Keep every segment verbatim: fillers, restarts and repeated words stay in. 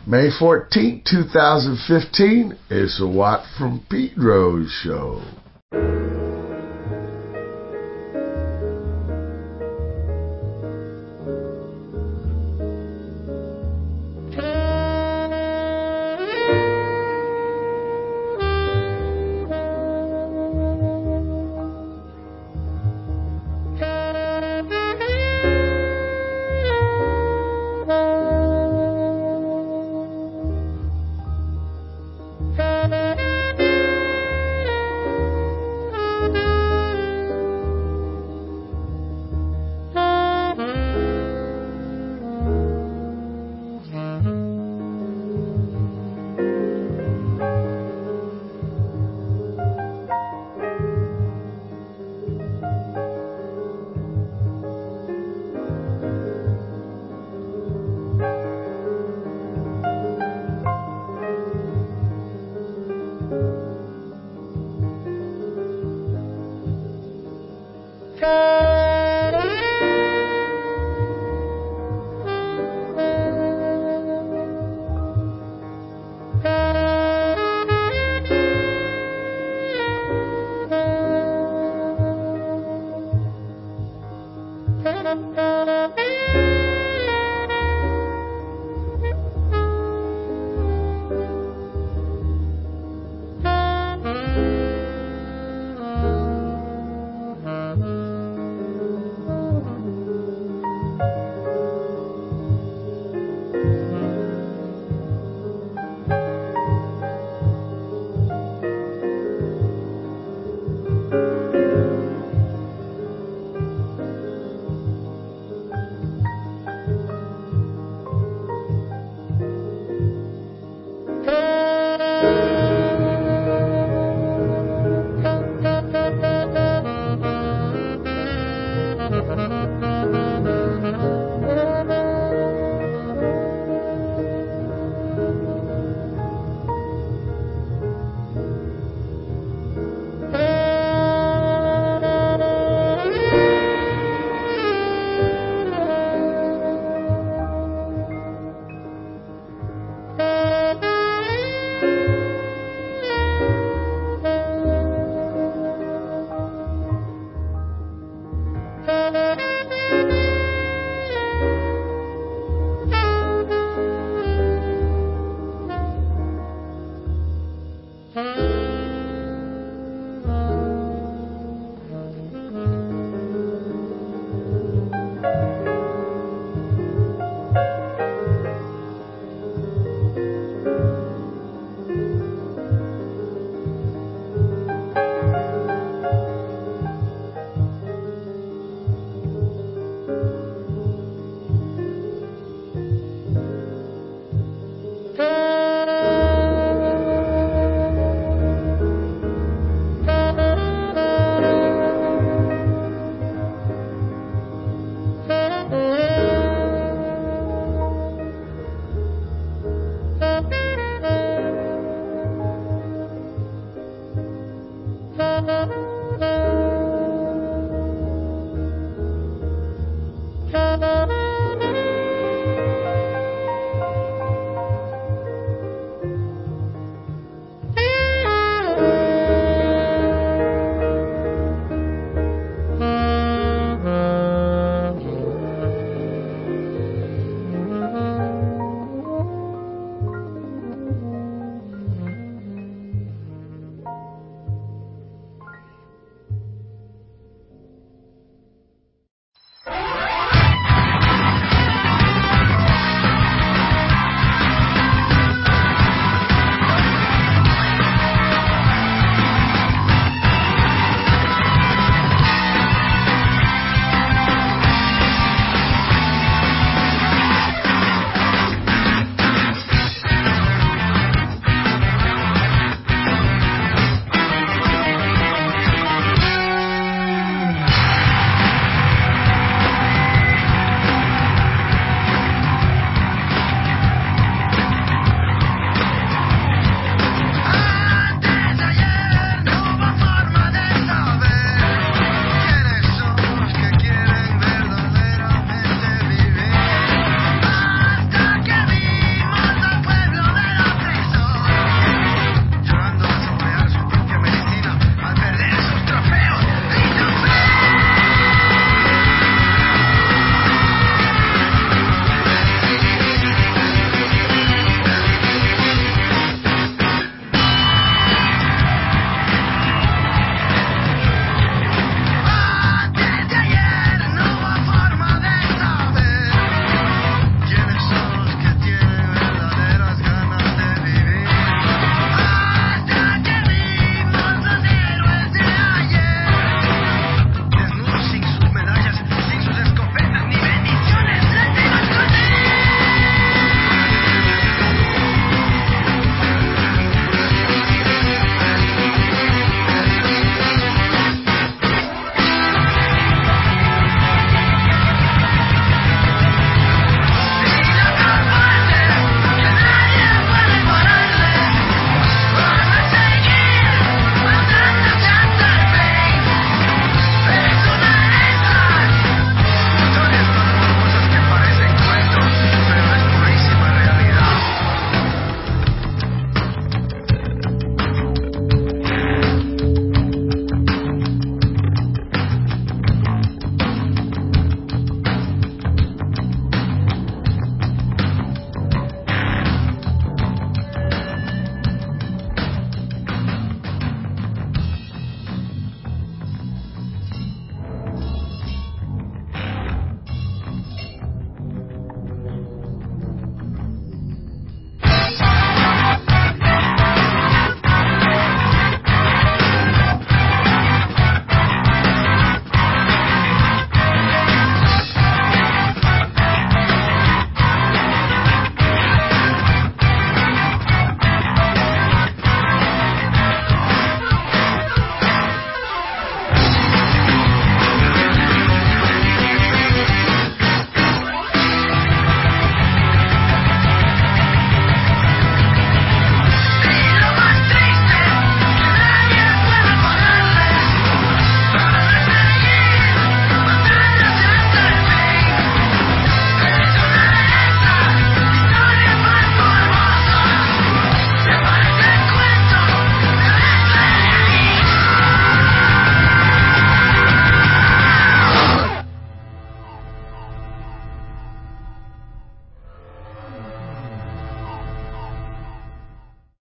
May fourteenth, two thousand fifteen, it's a Watt from Pedro show.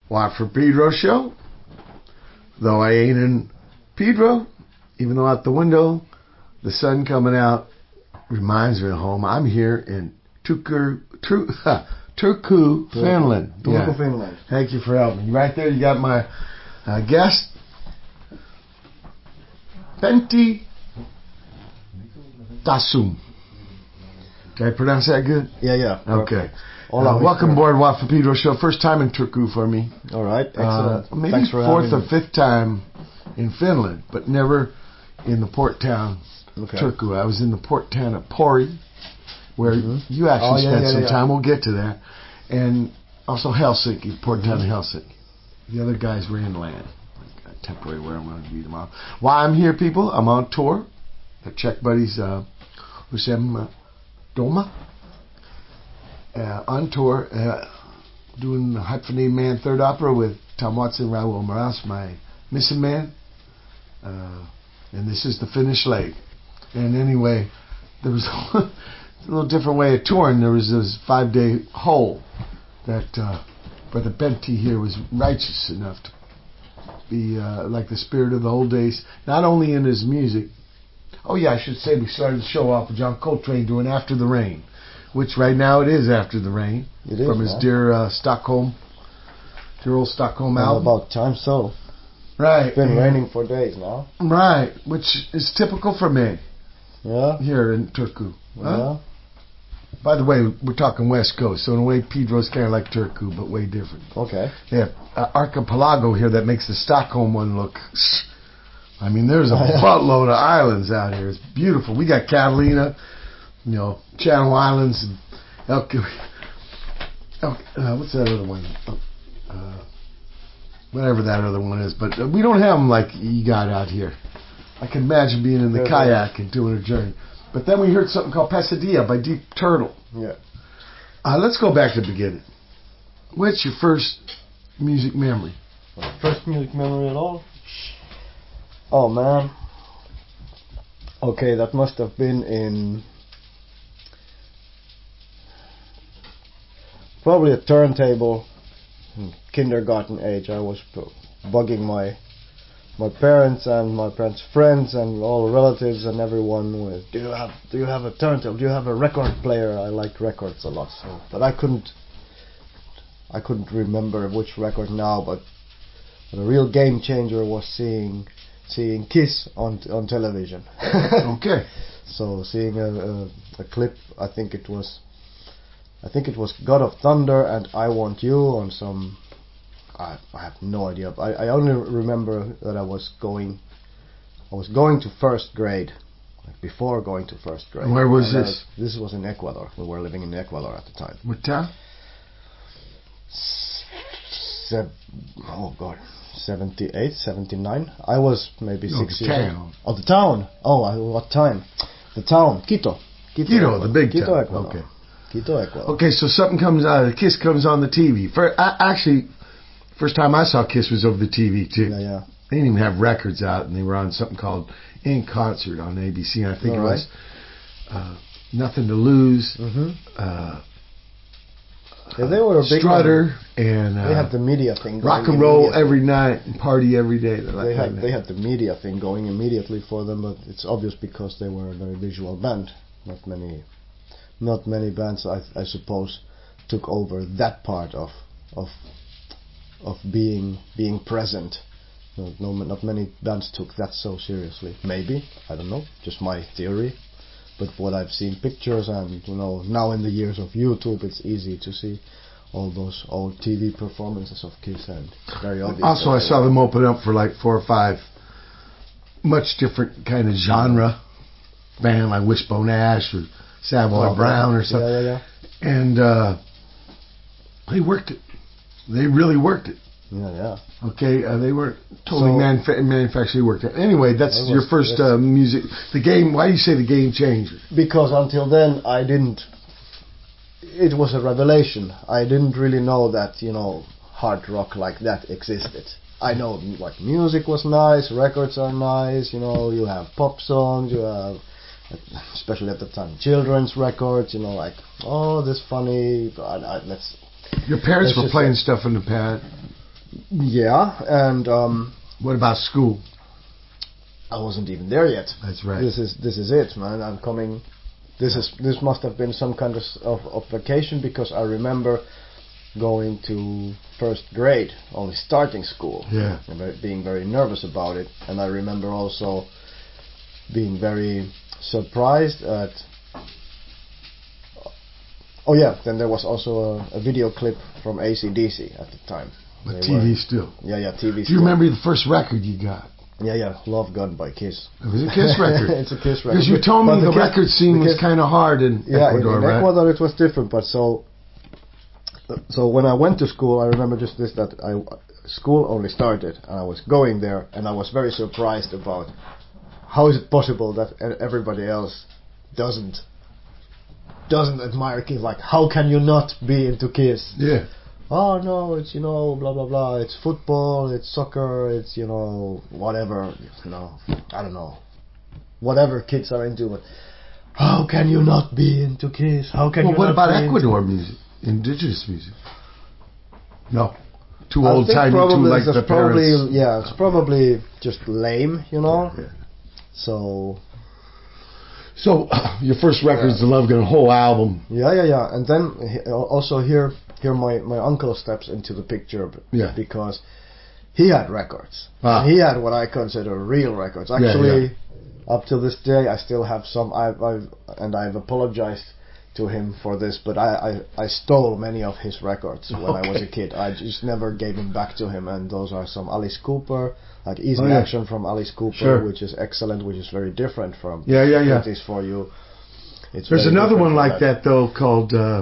Watt from Pedro show. Though I ain't in Pedro, even though out the window, the sun coming out reminds me of home. I'm here in Turku, Tur, Turku, Finland. Turku, yeah. Finland. Thank you for helping me. Right there, you got my uh, guest, Pentti Tasum. Did I pronounce that good? Yeah, yeah. Okay. Uh, welcome aboard Watt from Pedro show. First time in Turku for me. All right, excellent. Uh, maybe Thanks for fourth having or fifth time in Finland, but never in the port town, okay. Turku. I was in the port town of Pori, where mm-hmm. you actually oh, yeah, spent yeah, some yeah. time. We'll get to that. And also Helsinki, port town mm-hmm. of Helsinki. The other guys were inland, like uh, temporary where I'm going to be tomorrow. Why I'm here, people, I'm on tour. The Czech buddies, uh, Husem Doma, uh, on tour, uh, doing the Hyphenated Man third opera with Tom Watson, Raul Moraes, my missing man. Uh, and this is the finished leg. And anyway, there was a little different way of touring. There was this five-day hole that uh, Brother Pentti here was righteous enough to be uh, like the spirit of the old days, not only in his music. Oh yeah, I should say we started the show off with John Coltrane doing After the Rain, which right now it is After the Rain, it is, from his man. dear uh, Stockholm, dear old Stockholm well, album. About time so. Right. It's been yeah. raining for days now. Right, which is typical for me. Yeah. Here in Turku. Huh? Yeah. By the way, we're talking West Coast, so in a way Pedro's kind of like Turku, but way different. Okay. They have uh, archipelago here that makes the Stockholm one look... I mean, there's a buttload of islands out here. It's beautiful. We got Catalina, you know, Channel Islands, and El, El, uh, what's that other one? Uh, whatever that other one is. But uh, we don't have them like you got out here. I can imagine being in the yeah, kayak and doing a journey. But then we heard something called Pesadilla by Deep Turtle. Yeah. Uh, let's go back to the beginning. What's your first music memory? First music memory at all? Oh man. Okay, that must have been in probably a turntable, kindergarten age. I was bugging my my parents and my parents' friends and all relatives and everyone with, do you have do you have a turntable? Do you have a record player? I liked records a lot, so but I couldn't I couldn't remember which record now, but the real game changer was seeing seeing Kiss on on television. Okay. So seeing a, a a clip, I think it was I think it was God of Thunder and I Want You on some. I I have no idea. I I only remember that I was going I was going to first grade, like before going to first grade. Where was and this? I, this was in Ecuador. We were living in Ecuador at the time. What town? Se- oh God. seventy-eight, seventy-nine. I was maybe no, six the years town. old. Oh, the town. Oh, I, what time? The town. Quito. Quito, Quito the big Quito, town. Ecuador. Okay. Quito, Ecuador. Okay, so something comes out. Uh, Kiss comes on the T V. For, I, actually, first time I saw Kiss was over the T V too. Yeah, yeah. They didn't even have records out, and they were on something called In Concert on A B C. And I think All it right. was uh, Nothing to Lose. Mm-hmm. Uh, Yeah, they were a big Strutter and uh, they had the media thing going. rock and roll every night and party every day. Like they had that. they had the media thing going immediately for them, but it's obvious because they were a very visual band. Not many, not many bands, I, I suppose, took over that part of of of being being present. No, no, not many bands took that so seriously. Maybe, I don't know, just my theory. But what I've seen pictures and, you know, now in the years of YouTube, it's easy to see all those old T V performances of Kiss, and it's very obvious. Also, I saw them open up for like four or five much different kind of genre band, like Wishbone Ash or Savoy oh, Brown or something. Yeah, yeah, yeah. And uh, they worked it. They really worked it. Yeah, yeah. Okay, uh, they weren't totally So, manuf- manufactured. They worked it. Anyway, that's was, your first uh, music. The game. Why do you say the game changer? Because until then, I didn't. It was a revelation. I didn't really know that, you know, hard rock like that existed. I know like music was nice, records are nice. You know, you have pop songs, you have, especially at the time, children's records. You know, like, oh, this funny. God, I, let's. Your parents let's were playing stuff in the pad. Yeah, and um, What about school? I wasn't even there yet. That's right. This is this is it, man. I'm coming. This is this must have been some kind of of, of vacation, because I remember going to first grade, only starting school. Yeah. And very, being very nervous about it, and I remember also being very surprised at. Oh yeah, then there was also a, a video clip from A C D C at the time. But They T V were- still. Yeah, yeah, T V. Do you still. remember the first record you got? Yeah, yeah, Love Gun by Kiss. It was a Kiss record. It's a Kiss record. Because you told But me the, Kiss- record scene the was Kiss- kind of hard in Yeah, Ecuador, in, in right? Ecuador it was different, but so so when I went to school, I remember just this, that I school only started, and I was going there, and I was very surprised about how is it possible that e- everybody else doesn't doesn't admire Kiss. Like, how can you not be into Kiss? Yeah. Oh no, it's, you know, blah blah blah, it's football, it's soccer, it's, you know, whatever, you know, I don't know, whatever kids are into, but how can you not be into Kiss? How can Well, you what not about be into- Ecuador music? Indigenous music? No. Too I old think timey, too probably like that's the probably, parents. yeah, it's probably just lame, you know, Yeah. so, So, your first record is The Love Gun, a whole album. yeah, yeah, yeah, and then he- also here, here my, my uncle steps into the picture, b- Yeah. because he had records. Ah. He had what I consider real records. Yeah, Actually, up to this day, I still have some. I've, I've and I've apologized to him for this, but I, I, I stole many of his records when I was a Okay. kid. I just never gave them back to him, and those are some Alice Cooper, like Easy Oh, yeah. Action from Alice Cooper, Sure. which is excellent, which is very different from Yeah, yeah, yeah. It Is For You. It's There's very another different one from like that, though, called... Uh,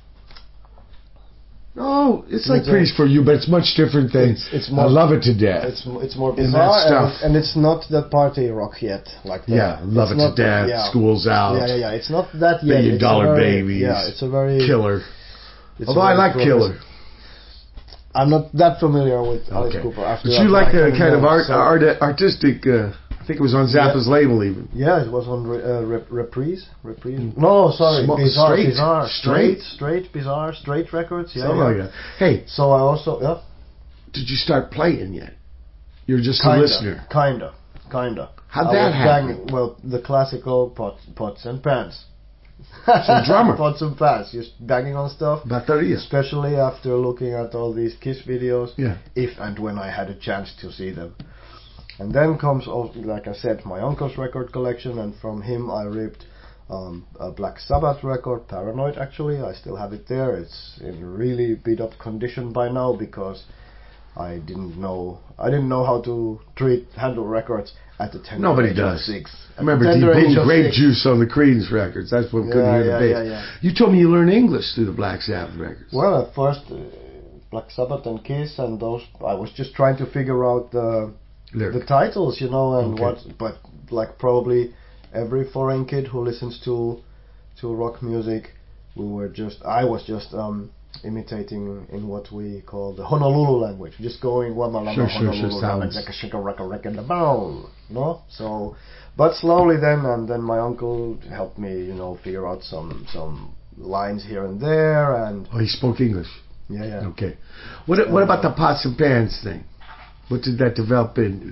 oh, it's like It's a- Praise For You, but it's much different than It's- it's more- I Love It to Death. It's m- it's more And that bizarre, and, stuff. it's, and it's not that party rock yet, like that. yeah, Love It's It not to Death, yeah. School's Out, Yeah, yeah, yeah. It's not that yet. Billion It's a Dollar very- Babies, Yeah, it's a very Killer. it's a Although I very like Killer. progressive- I'm not that familiar with Alice Okay. Cooper. After But you that, like I the kinda kind of know, art, so- art artistic... Uh, I think it was on Zappa's label, even. Yeah, it was on re- uh, rep- Reprise. Reprise. No, sorry, Sm- Bizarre, Straight. Bizarre, Straight. Straight, Straight, Bizarre, Straight Records. Yeah, Something yeah. like that. Hey, So I also yeah, did you start playing yet? You're just kinda, a listener. kinda, kinda. How'd I that was happen? banging- well, the classical pots, pots and pans. So drummer. Pots and pans, just banging on stuff. Bateria. Especially after looking at all these Kiss videos, Yeah. if and when I had a chance to see them. And then comes, also, like I said, my uncle's record collection, and from him I ripped um, a Black Sabbath record, Paranoid actually. I still have it there. It's in really beat up condition by now, because I didn't know I didn't know how to treat handle records at the tender Nobody age does. of six. I remember At the Deep tender age Blue, of Grape six. Juice on the Creedence records. That's what couldn't Yeah, hear the yeah, bass. yeah, yeah. You told me you learned English through the Black Sabbath records. Well, at first, uh, Black Sabbath and Kiss and those, I was just trying to figure out the Lyric. the titles, you know, and Okay. what. But like probably every foreign kid who listens to to rock music, we were just. I was just um, imitating in what we call the Honolulu language, just going Wamalama Sure, sure, sure, Honolulu, sounds. Raka Shaka Raka Raka the Bow, no. So, but slowly then, and then my uncle helped me, you know, figure out some some lines here and there, and Oh, he spoke English. yeah, yeah. Okay. What What about the pots and pans thing? What did that develop into?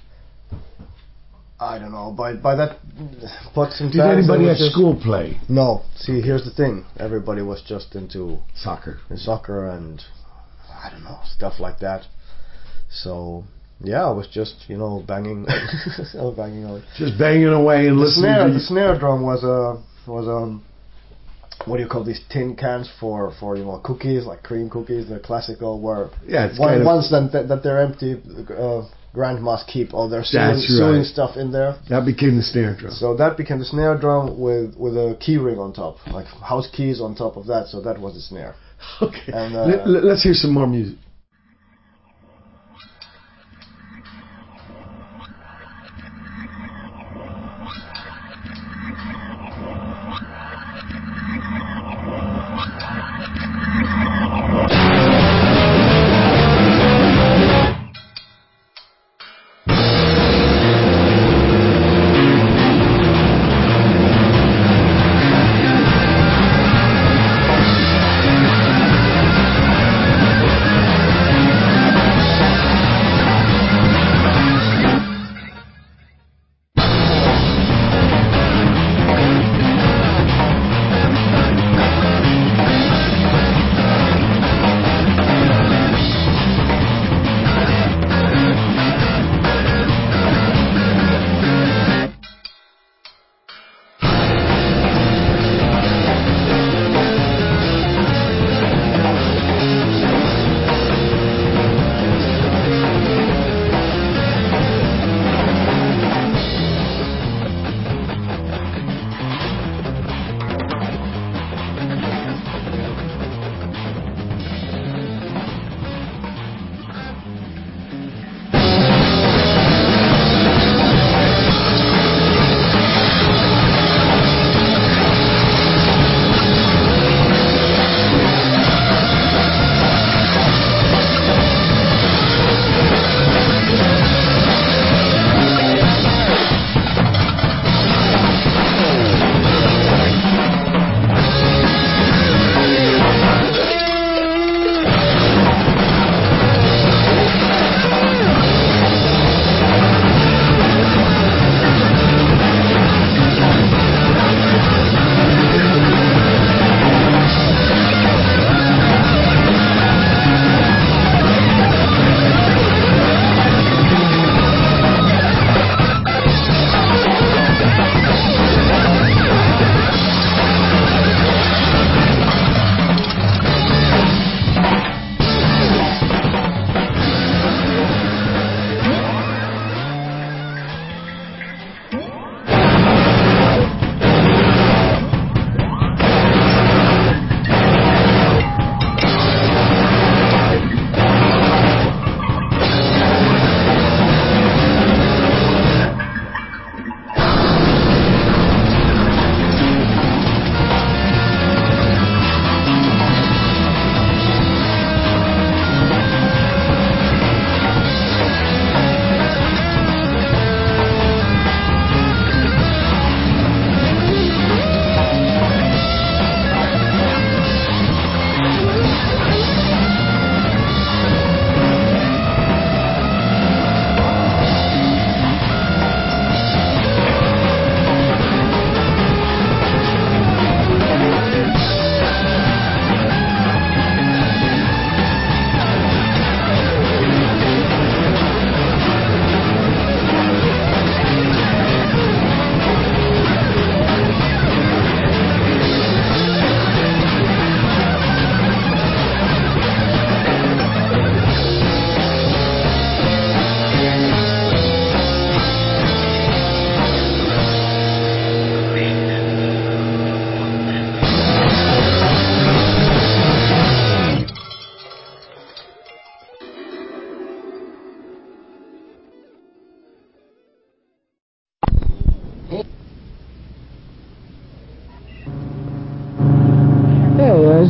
I don't know. By by that, pots and Did pans, anybody they were at just- school play No. See, here's the thing. Everybody was just into soccer? soccer and I don't know, stuff like that. So yeah, I was just, you know, banging, I was banging on. Just banging away and The listening snare, to the you. snare drum was a was um, what do you call these tin cans for for you know cookies, like cream cookies, the classical where Yeah, it's one, kind of, once that, that that they're empty, uh, grandmas keep all their sewing, That's sewing right. stuff in there. that became the snare drum. So that became the snare drum with with a key ring on top, like house keys on top of that. So that was the snare. Okay. And, uh, Let, let- let's hear some more music.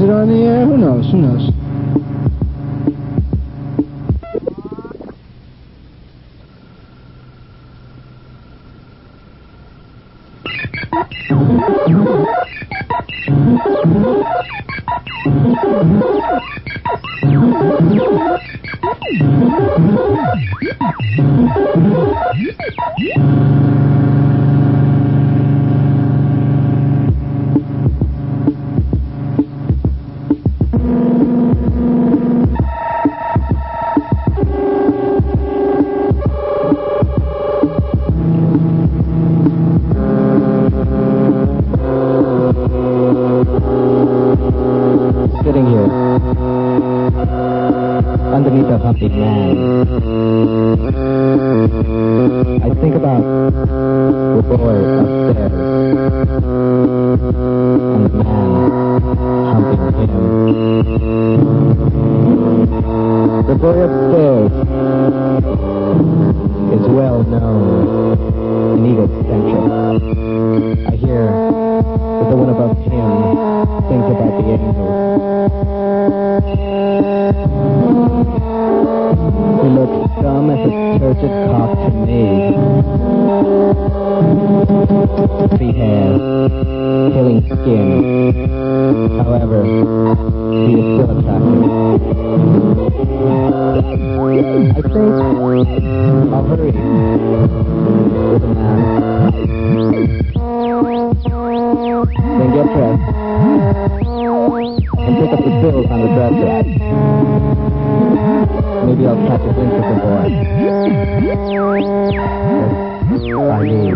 Is it on the air? Who knows? Who knows? Sitting here, underneath a humpy man, I think about the boy upstairs, and the man humping him. The boy upstairs is well known and egocentric. I hear that the one above him thinks about the angels. He looks dumb as a turgid cock to me. Free hair, killing skin. However, he is still attractive. I think I'll hurry with the man. Then get dressed and pick up the pills on the dresser. Maybe I'll catch a glimpse of the boy. I leave.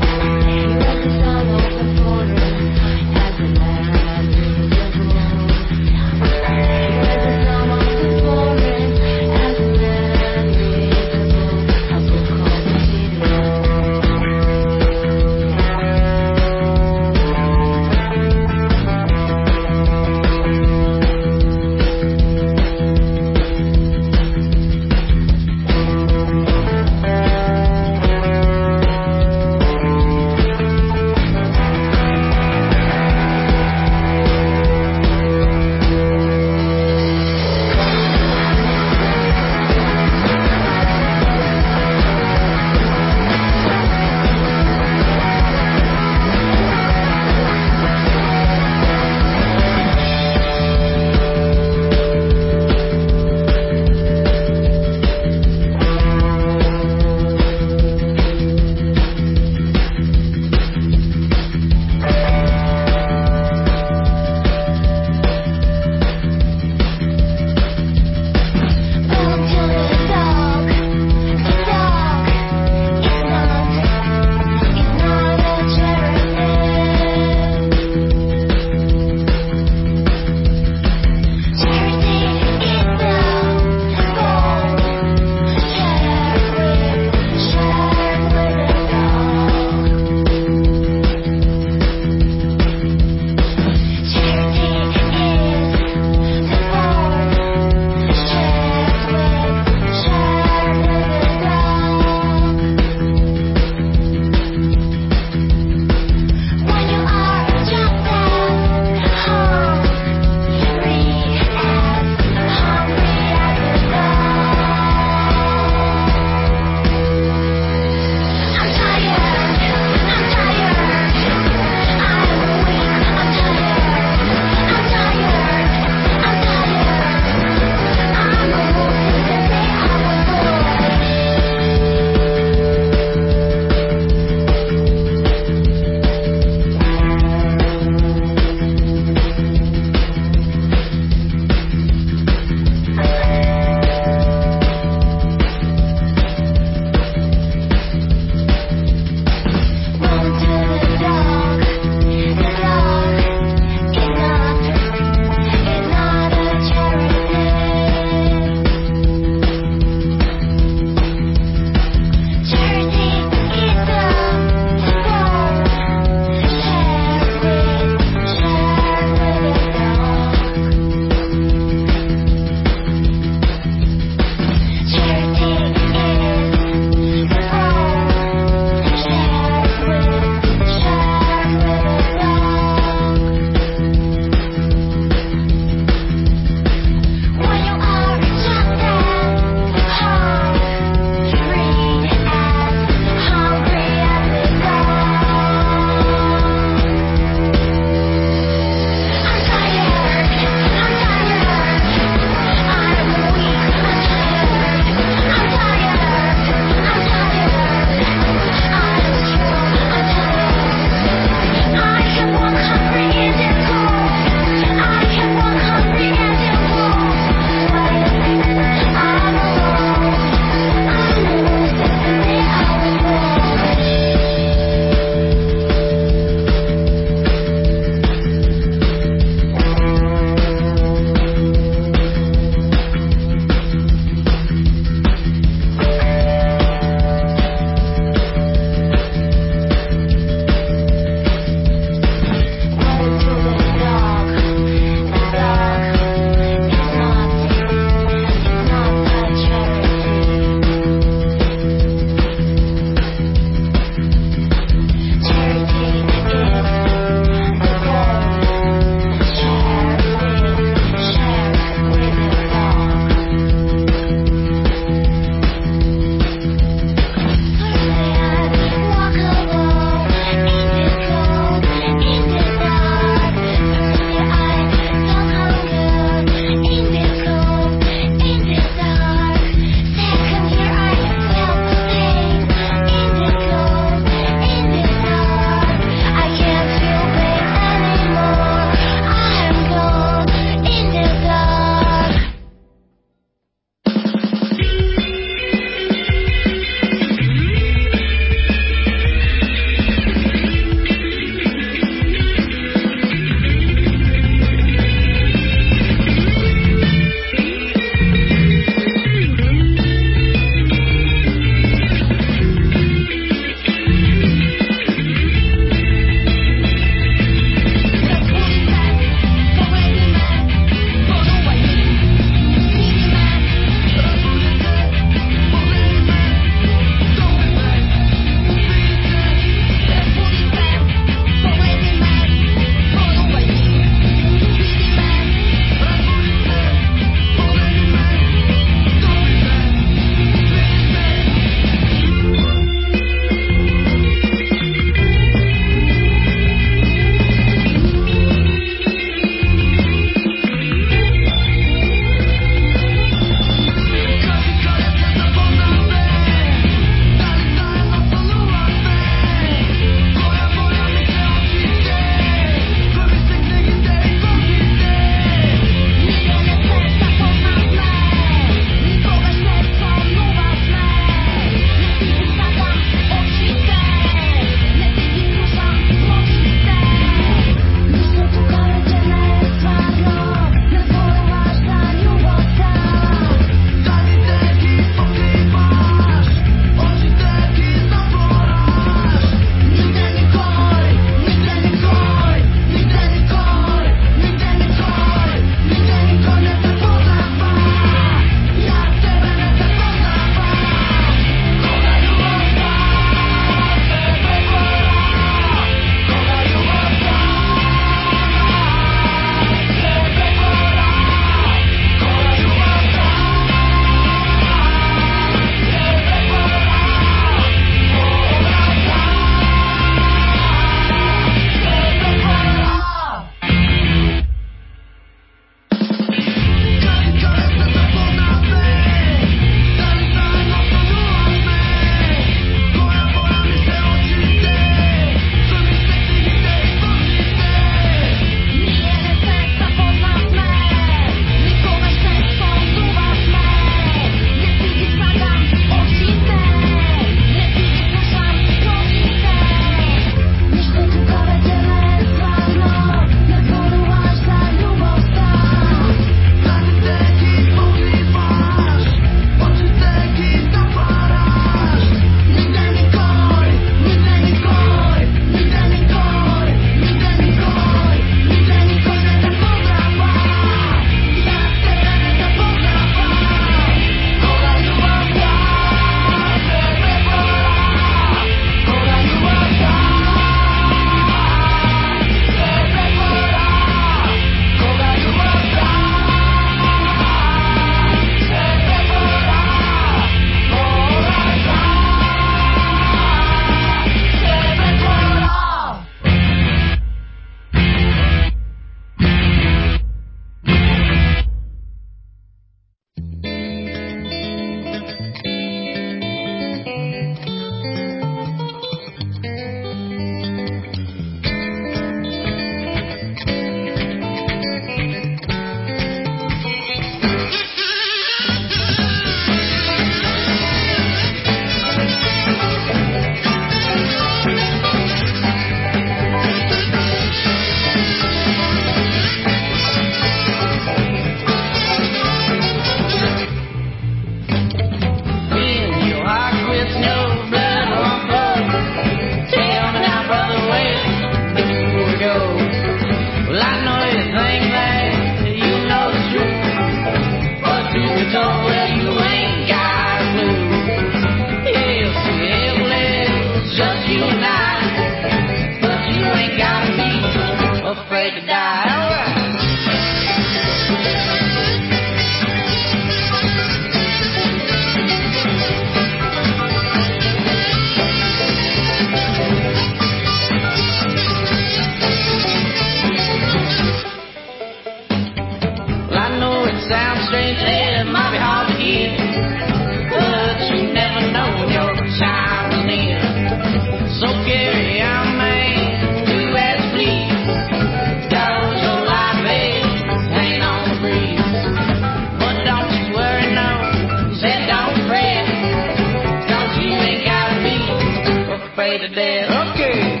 sounds strange, it might be hard to hear, but you never know when your time is near. So carry on, man, do as you please. Cause your life is hanging on the breeze. But don't you worry, no, said don't fret, cause you ain't gotta be afraid of death. Okay.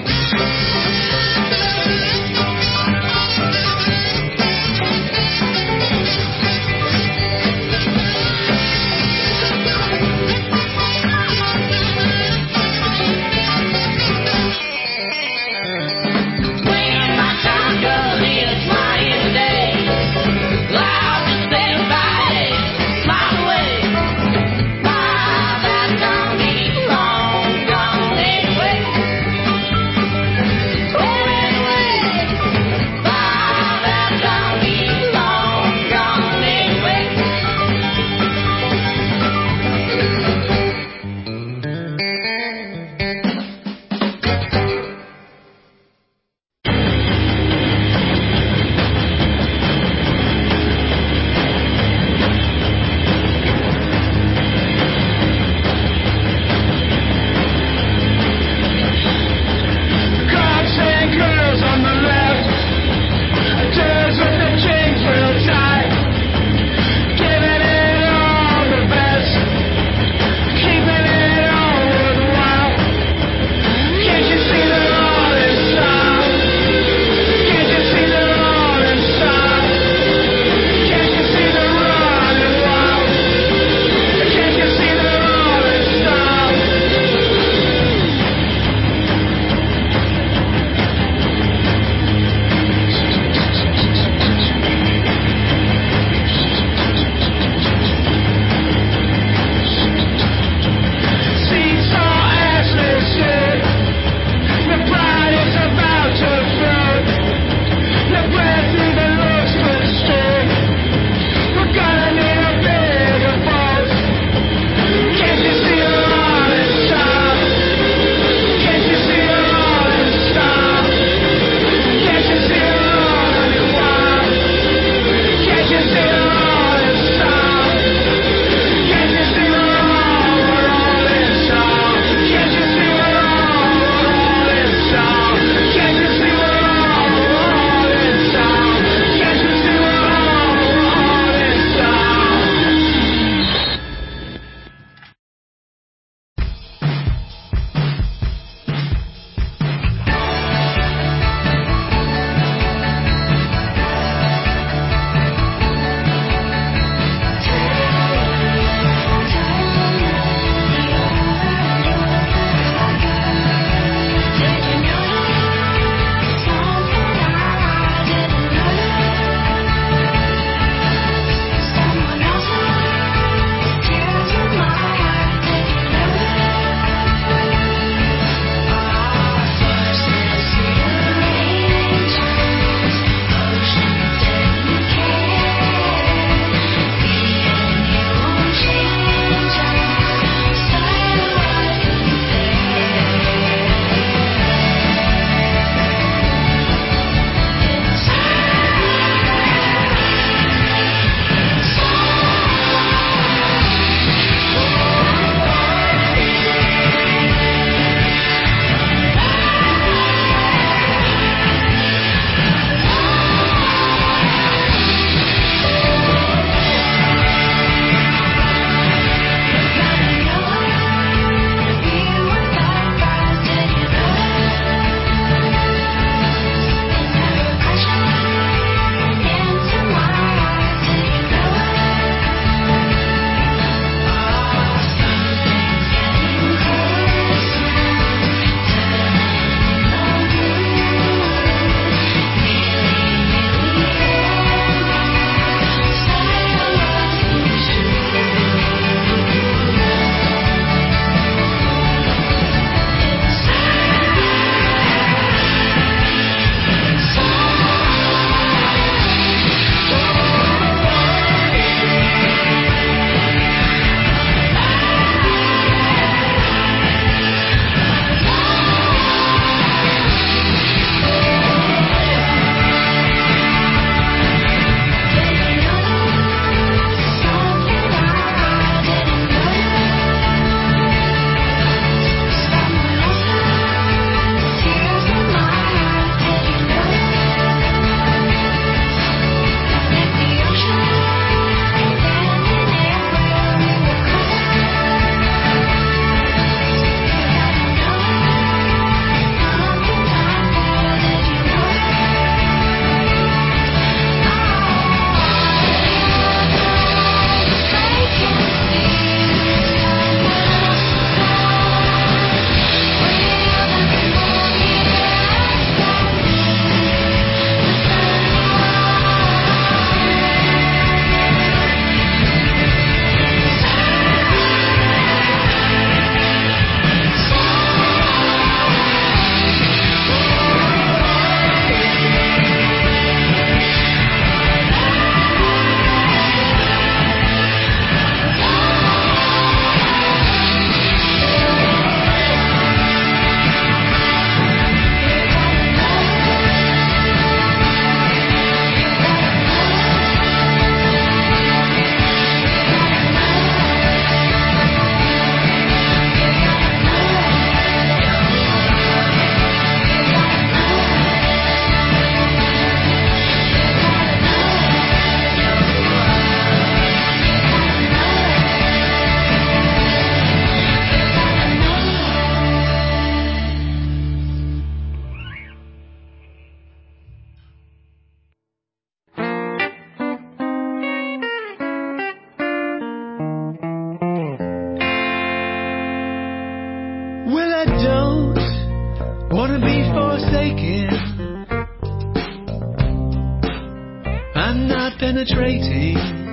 I'm not penetrating,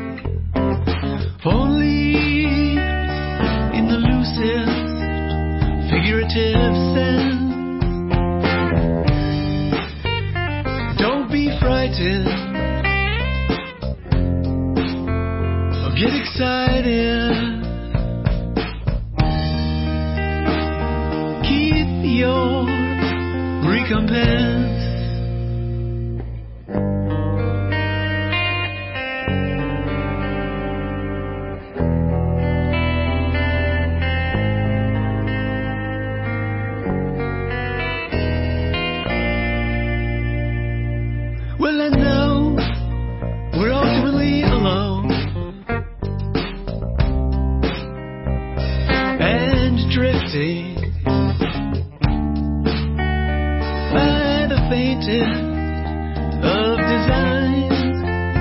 only in the loosest figurative sense. Don't be frightened or get excited. Keep your recompense. Well, I know we're ultimately alone and drifting by the faintest of designs,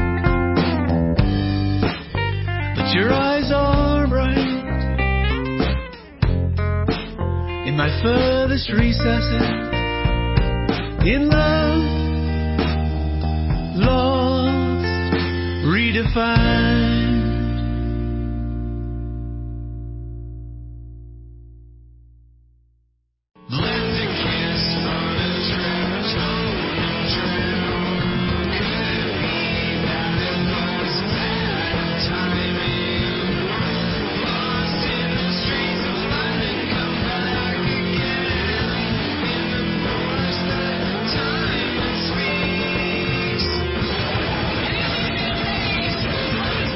but your eyes are bright in my furthest recesses, in love lost, redefined. Left a kiss for the trip, told and true. Could it be that it was bad timing? Lost in the streets of London, come back again. In the forest that time and speaks.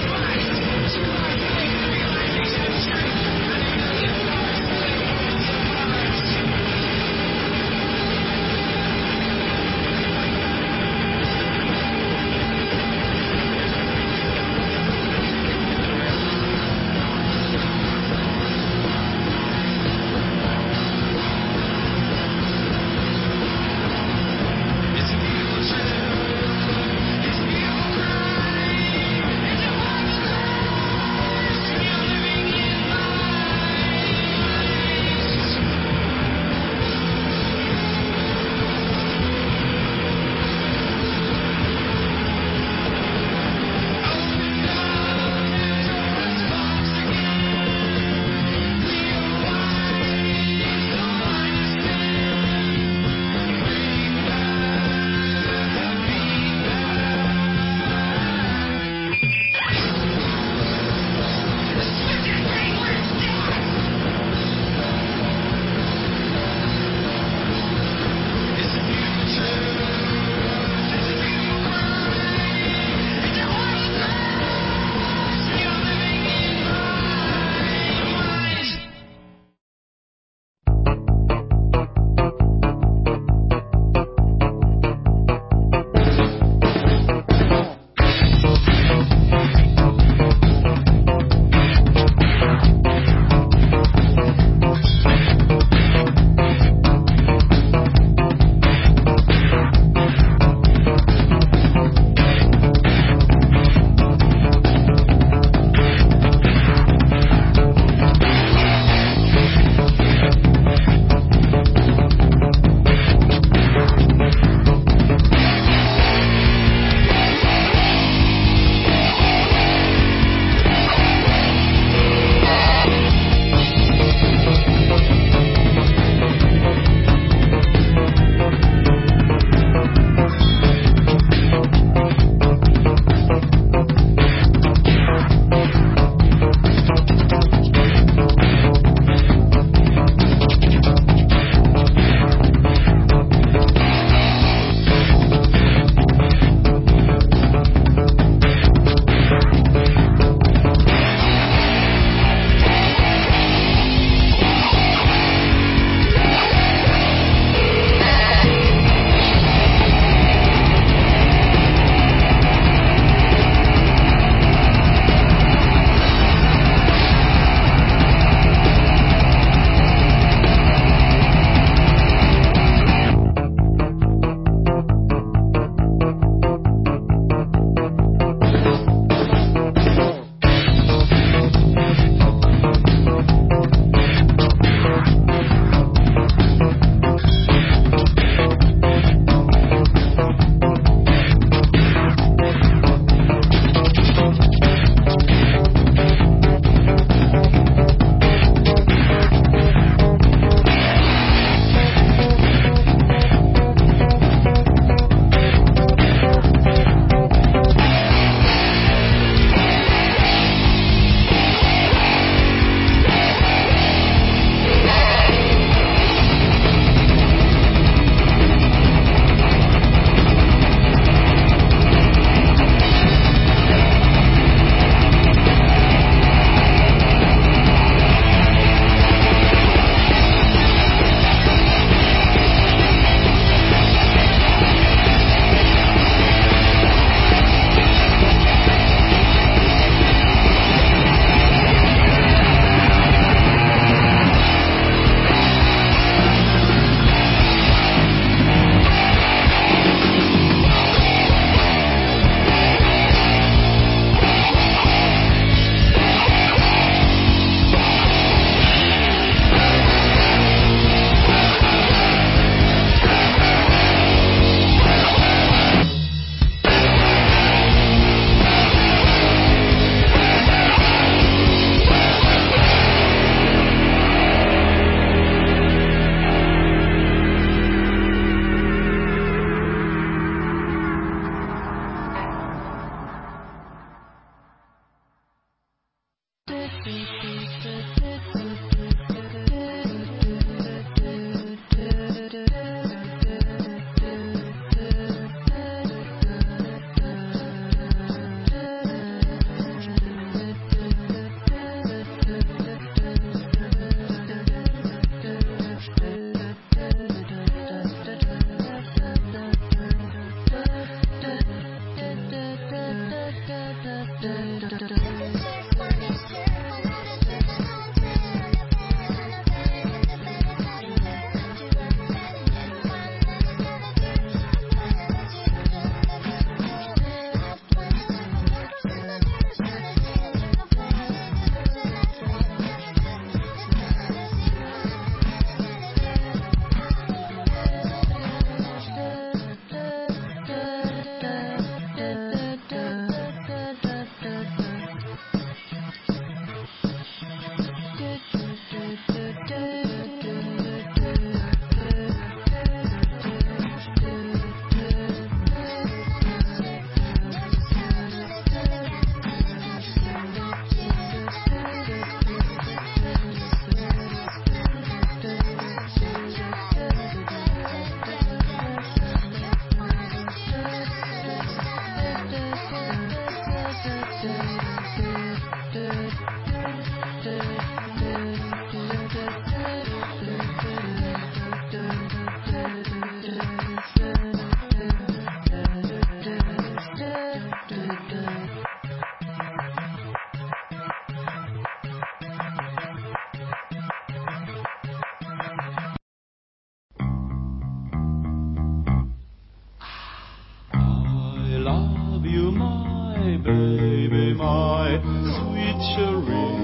baby, my sweet cherry.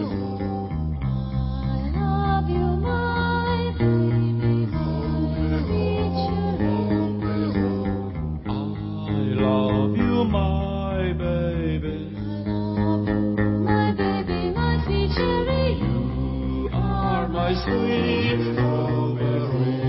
I love you, my baby. You are my sweet strawberry.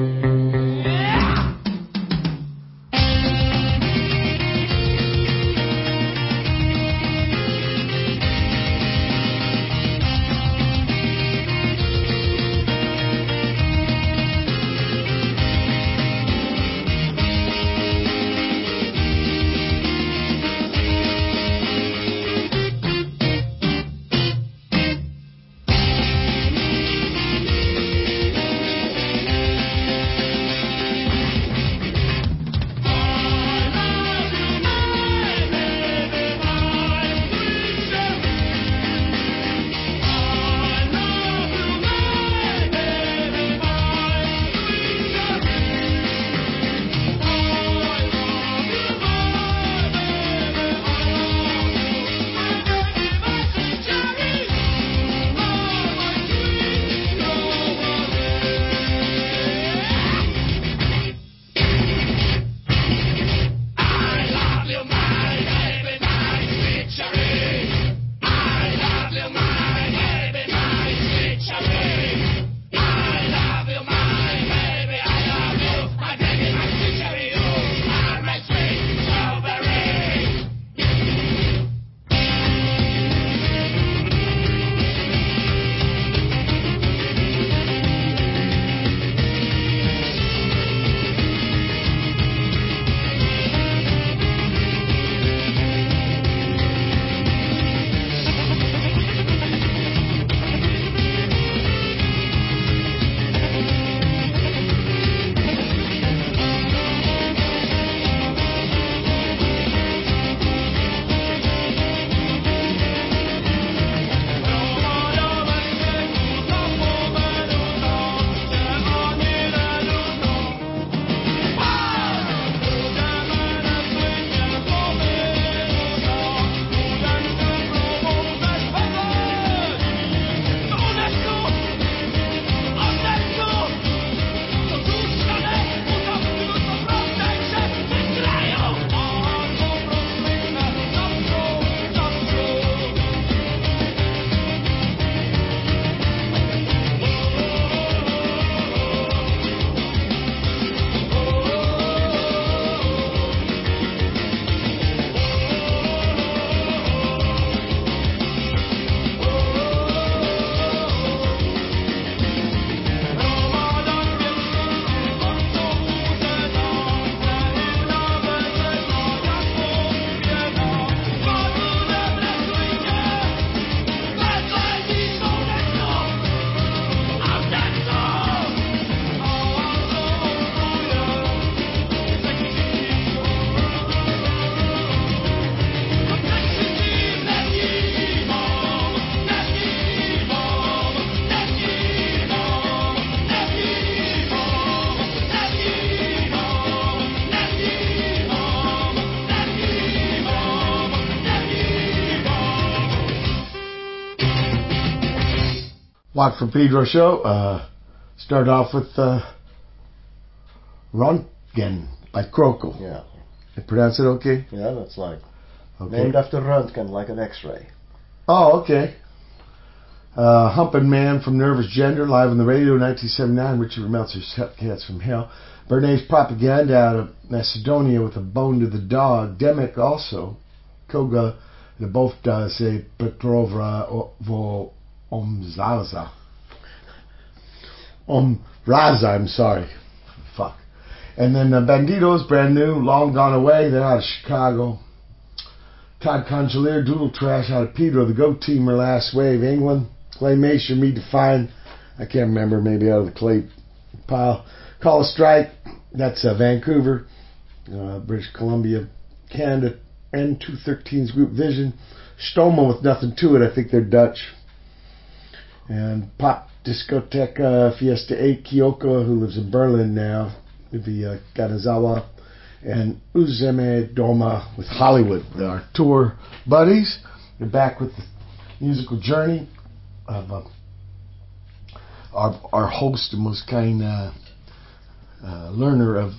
Watt from Pedro show. Uh, start off with uh, Röntgen by Kroko. Yeah. I pronounce it okay? Yeah, that's like Okay. named after Röntgen, like an X-ray. Oh, okay. Uh, Humpin' Man from Nervous Gender, live on the radio in nineteen seventy-nine. Richard Meltzer's Cats from Hell. Bernays Propaganda out of Macedonia with a bone to the dog. Demek also. Koga Lebovda se Petrovra vo Omzaza. Omraza, I'm sorry. Fuck. And then uh, Bandidos, brand new, long gone away. They're out of Chicago. Todd Congealier, Doodle Trash out of Pedro, the Goat Teamer, Last Wave, England. Claymation, Redefined, I can't remember, maybe out of the clay pile. Call a Strike, that's uh, Vancouver, uh, British Columbia, Canada, N two thirteen's Group Vision. Stoma with Nothing to It, I think they're Dutch. And Pop Discoteca Fiesta eight, Kyoko, who lives in Berlin now, would be uh, Kanazawa. and Uzeme Doma with Hollywood, our tour buddies. We're back with the musical journey of uh, our our host and most kind uh, uh, learner of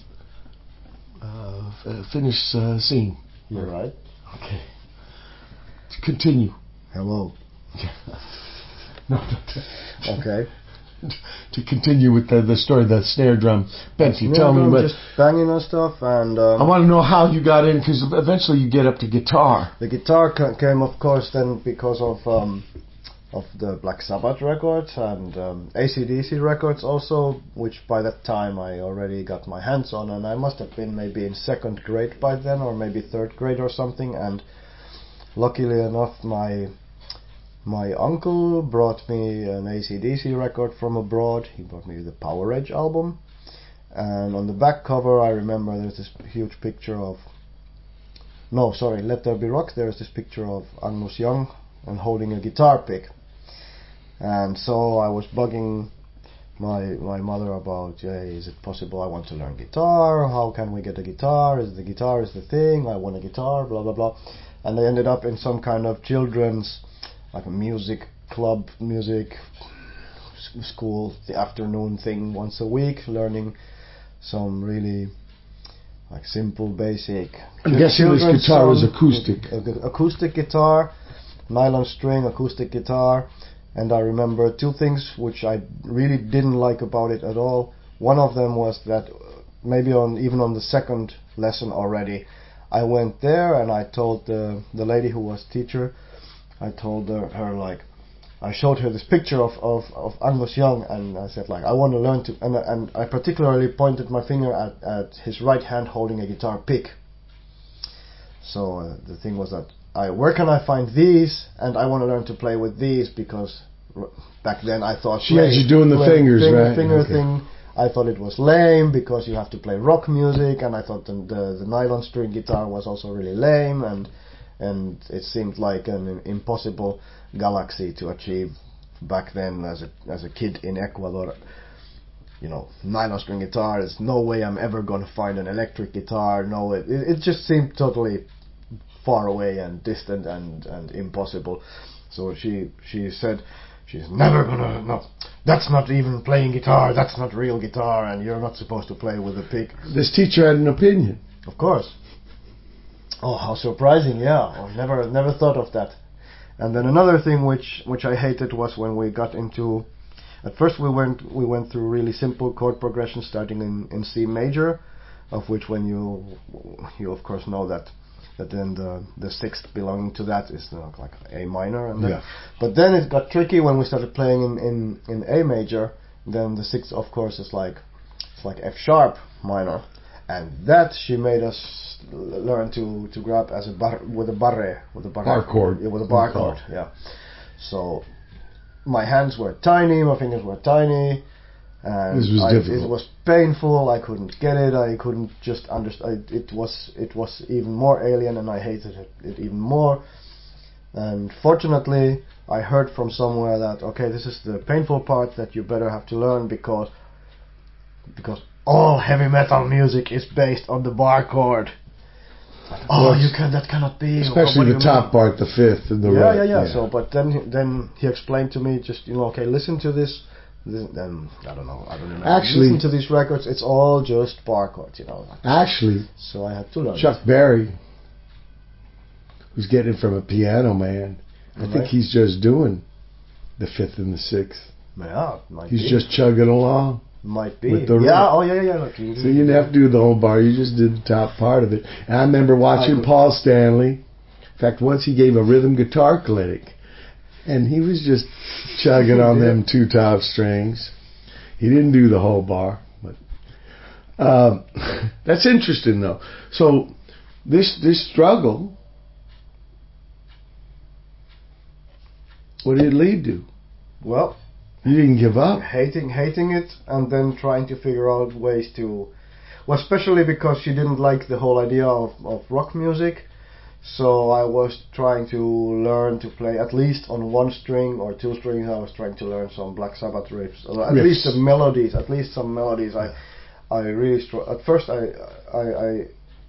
uh, f- Finnish uh, scene. You're right. Okay. To continue. Hello. No, to, Okay. to continue with the, the story, the snare drum. Benji, tell me I'm what. just banging on stuff, and um, I want to know how you got in, because eventually you get up to guitar. the guitar ca- came, of course, then because of um, of the Black Sabbath records and um, A C D C records also, which by that time I already got my hands on, and I must have been maybe in second grade by then, or maybe third grade or something. And luckily enough, my my uncle brought me an A C D C record from abroad. He brought me the Power Edge album, and on the back cover I remember there's this huge picture of no sorry Let There Be Rock. There's this picture of Angus Young and holding a guitar pick. And so I was bugging my my mother about, hey, is it possible I want to learn guitar? How can we get a guitar? Is the guitar is the thing? I want a guitar, blah blah blah. And I ended up in some kind of children's, like a music club, music s- school, the afternoon thing once a week, learning some really like simple, basic. I'm guessing this children's guitar was song- acoustic. a- acoustic guitar, nylon string acoustic guitar. And I remember two things which I really didn't like about it at all. One of them was that uh, maybe on even on the second lesson already, I went there and I told the the lady who was teacher, I told her, her like, I showed her this picture of, of, of Angus Young, and I said like, I want to learn to, and, and I particularly pointed my finger at, at his right hand holding a guitar pick. So uh, the thing was that, I, where can I find these? And I want to learn to play with these, because r- back then I thought She had you doing the play- fingers, finger, right? Finger Okay. thing. I thought it was lame because you have to play rock music, and I thought the, the the nylon string guitar was also really lame, and and it seemed like an impossible galaxy to achieve back then as a as a kid in Ecuador. You know, nylon string guitar, there's no way I'm ever gonna find an electric guitar. No, it it just seemed totally far away and distant and, and impossible. So she she said she's never gonna, no, that's not even playing guitar, that's not real guitar, and you're not supposed to play with a pick. This teacher had an opinion. Of course. Oh, how surprising! Yeah, I never never thought of that. And then another thing which which I hated was when we got into. At first we went we went through really simple chord progressions starting in, in C major, of which when you you of course know that that then the the sixth belonging to that is uh, like A minor, and then, Yeah. but then it got tricky when we started playing in, in, in A major. Then the sixth of course is like it's like F sharp minor, and that she made us l- learn to, to grab as a bar with a barre with a barre, Bar chord. yeah, with a bar We call chord, yeah. So my hands were tiny, my fingers were tiny, and This was I, difficult. it was painful. I couldn't get it. I couldn't just understand. It was it was even more alien, and I hated it, it even more. And fortunately, I heard from somewhere that okay, this is the painful part that you better have to learn, because because all heavy metal music is based on the bar chord. Oh, Well, you can that cannot be. What Especially do the you top mean? part, the fifth and the Yeah, right. yeah, yeah, So, but then, then he explained to me, just you know, okay, listen to this. this then I don't know, I don't remember. Actually- listen to these records. It's all just bar chords, you know. Actually, So I had to learn. Chuck Berry, who's getting it from a piano man, I Right. think he's just doing the fifth and the sixth. Yeah, might He's be. just chugging along. might be. with the yeah. rock. Oh, yeah, yeah, yeah. Look, you- So you didn't have to do the whole bar, you just did the top part of it. And I remember watching I- Paul Stanley. In fact, once he gave a rhythm guitar clinic, and he was just chugging on them two top strings. He didn't do the whole bar, but um, that's interesting though. So this this struggle, what did it lead to? Well, You didn't give up. hating hating it, and then trying to figure out ways to, well, especially because she didn't like the whole idea of, of rock music. So I was trying to learn to play at least on one string or two strings. I was trying to learn some Black Sabbath riffs, or at Riffs. least the melodies. At least some melodies. I, I really str- at first I, I, I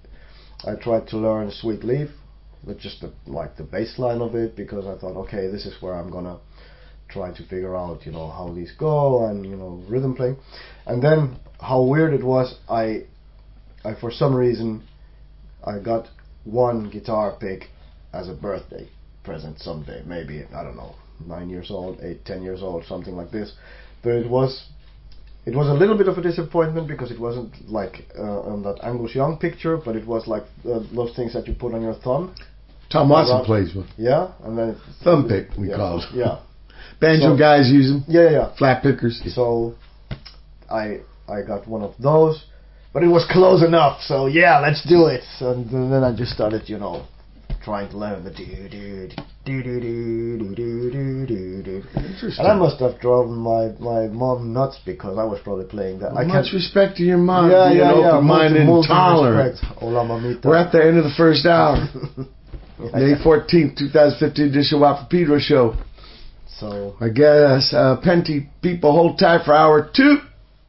I tried to learn Sweet Leaf, with just the, like the baseline of it, because I thought, okay, this is where I'm gonna try to figure out, you know, how these go and, you know, rhythm playing. And then how weird it was, I, I for some reason, I got one guitar pick as a birthday present someday, maybe, I don't know, nine years old, eight, ten years old, something like this. But it was, it was a little bit of a disappointment because it wasn't like uh, on that Angus Young picture, but it was like uh, those things that you put on your thumb. Tom Watson Around- plays with Yeah, and then it's, thumb pick, we yeah, call it. Yeah, Banjo So- guys use them. yeah, yeah, yeah. Flat pickers. So I I got one of those, but it was close enough. So yeah, let's do it. And then I just started, you know, trying to learn the do do do do do do do do do do. Interesting. And I must have driven my my mom nuts because I was probably playing that. I Much can't. respect to your mom. Yeah, being yeah, yeah. open-minded and Multi- tolerant. multi-respect. Hola, mamita. We're at the end of the first hour. Yeah, May yeah. fourteenth, twenty fifteen edition Watt for Pedro show. So I guess, uh, Penty people, hold tight for hour two.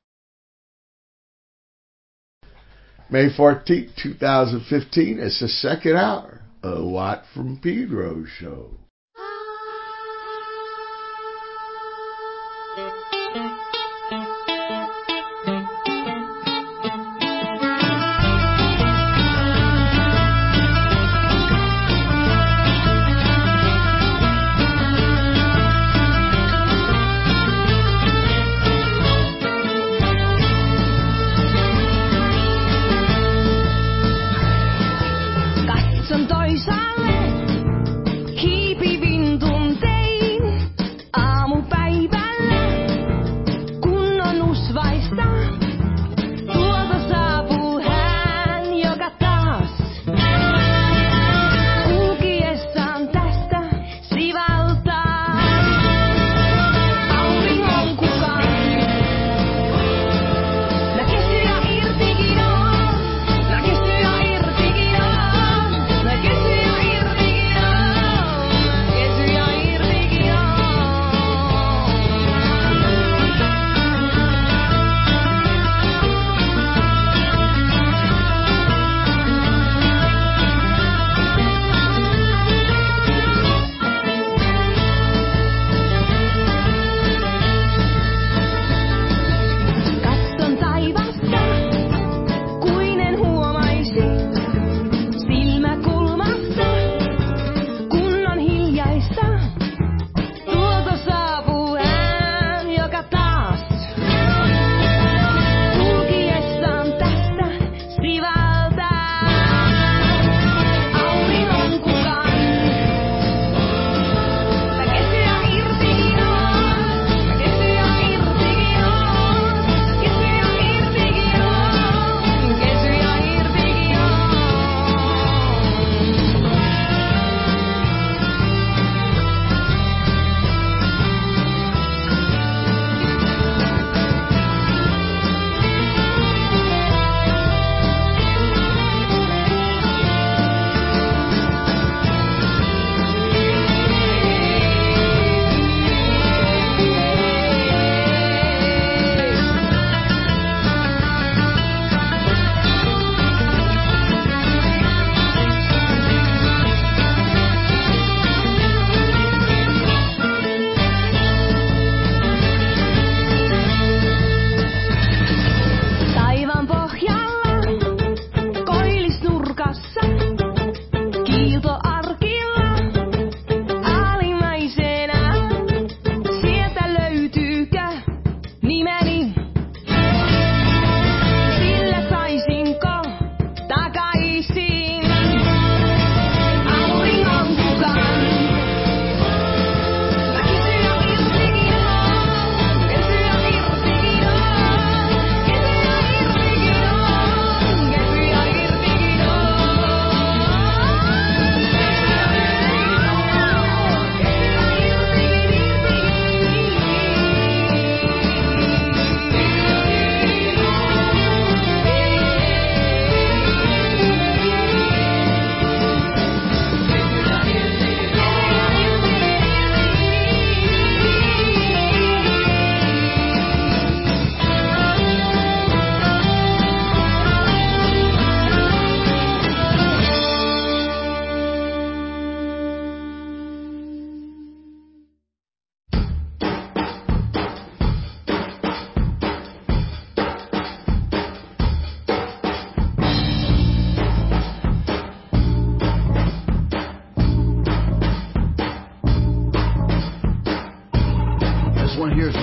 May fourteenth, twenty fifteen. It's the second hour of Watt from Pedro show. Katson toisaalle, hiipivin tuntein, aamupäivällä, kun on usvaista, tuolta saapuu hän, joka taas kulkiessaan tästä sivaltaa auringon kukaan. Näkesty ja irtikin on, näkesty ja irtikin on, näkesty ja irtikin on, näkesty ja irtikin on. Katson taivasta, kuin en huomaisi silmäkulmasta, kun on hiljaista. Tuolta saapuu hän, joka taas kulkiessaan tästä sivaltaa auringon kukaan. Näkesty ja irtikin on, näkesty ja irtikin on, näkesty ja irtikin on, näkesty ja irtikin on.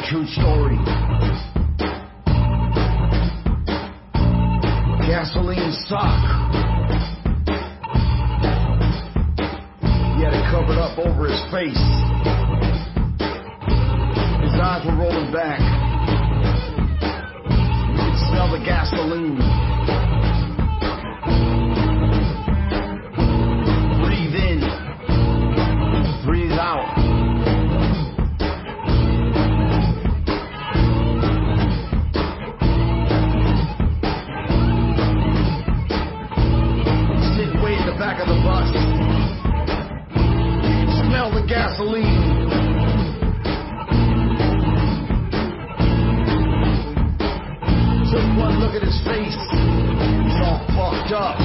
true story. Gasoline suck. He had it covered up over his face. His eyes were rolling back. You could smell the gasoline. Breathe in. Breathe out. Sit way in the back of the bus. Smell the gasoline. Took one look at his face. He's all fucked up.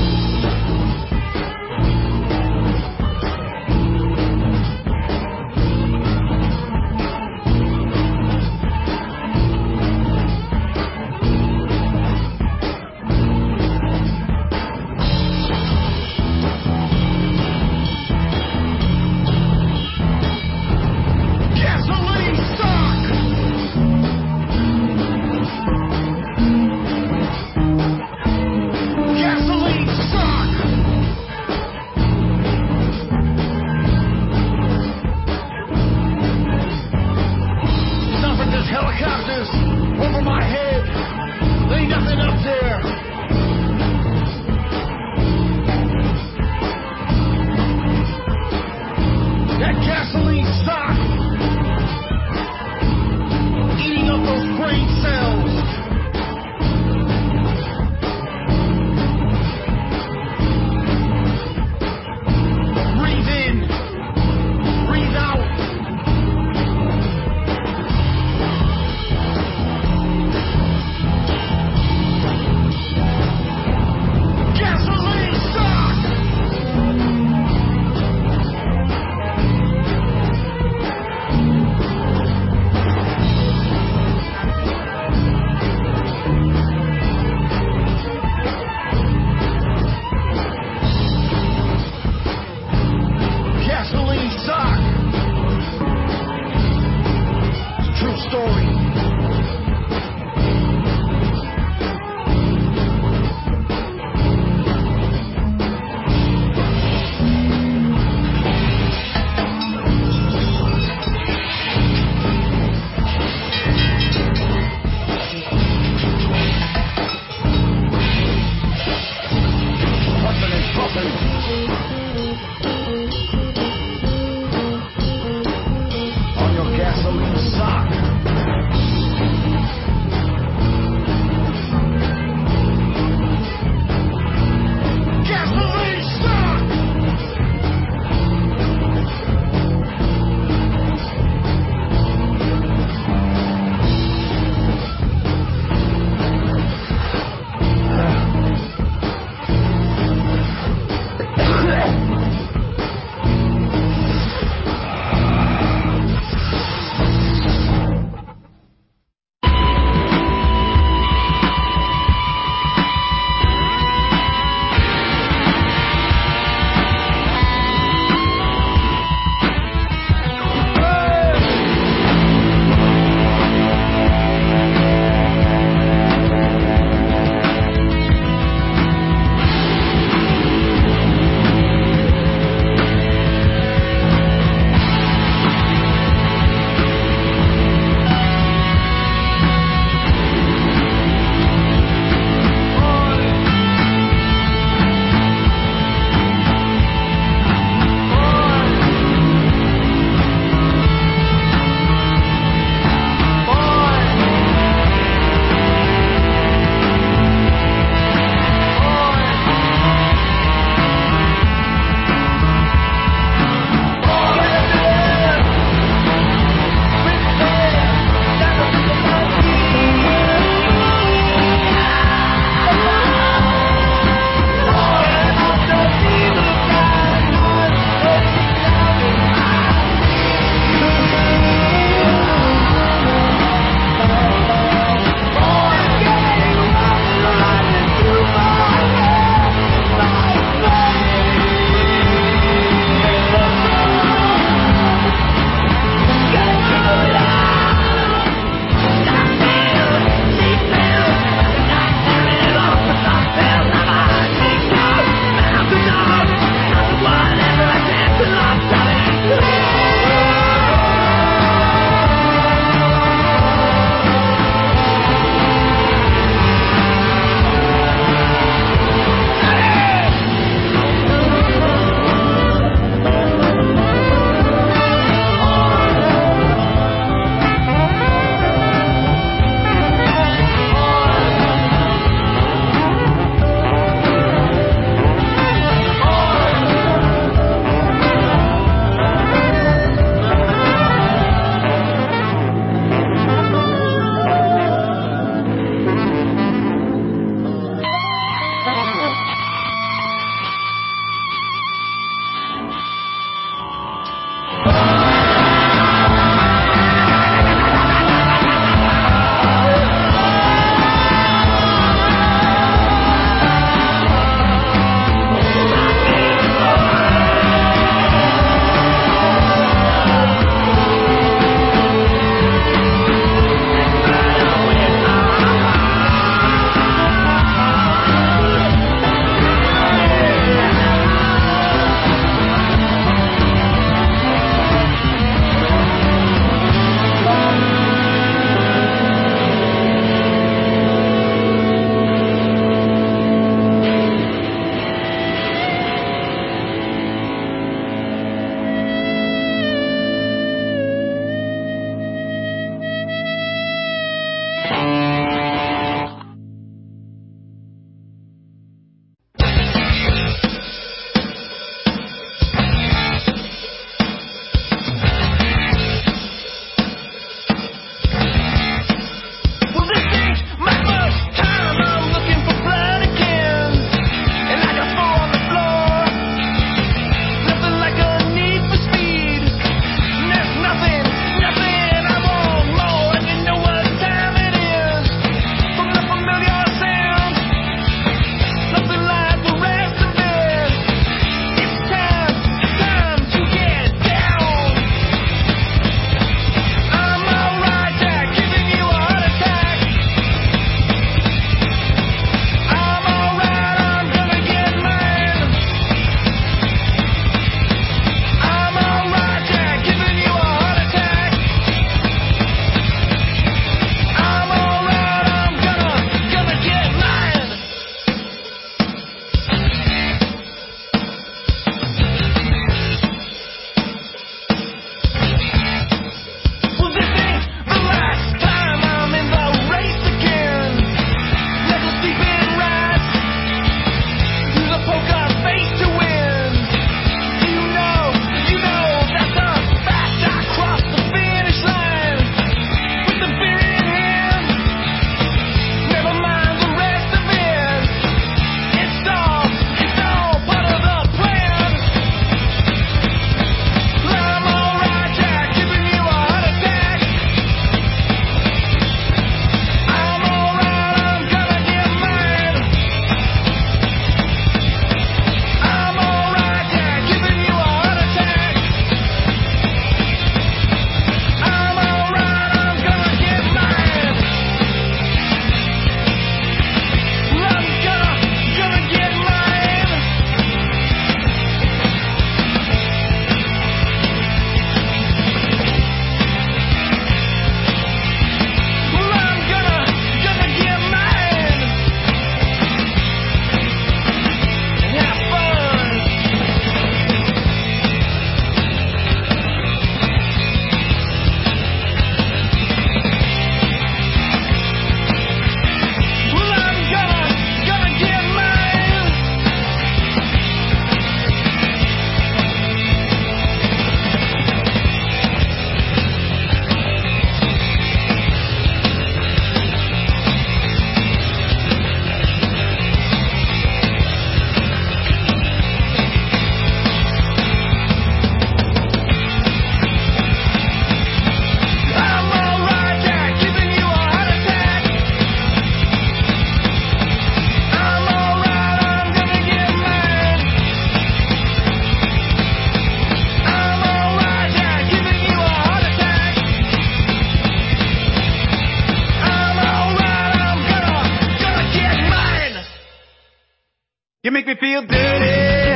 You make me feel dirty.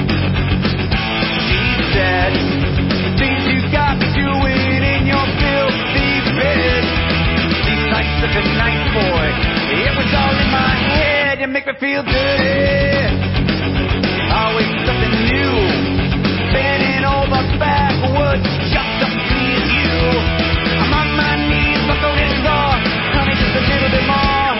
She said, things you got me doing in your filthy bed. These nights such a nice boy. It was all in my head. You make me feel dirty. Always something new. Bending over backwards just to please you. I'm on my knees, my throat is raw. Honey, just a little bit more.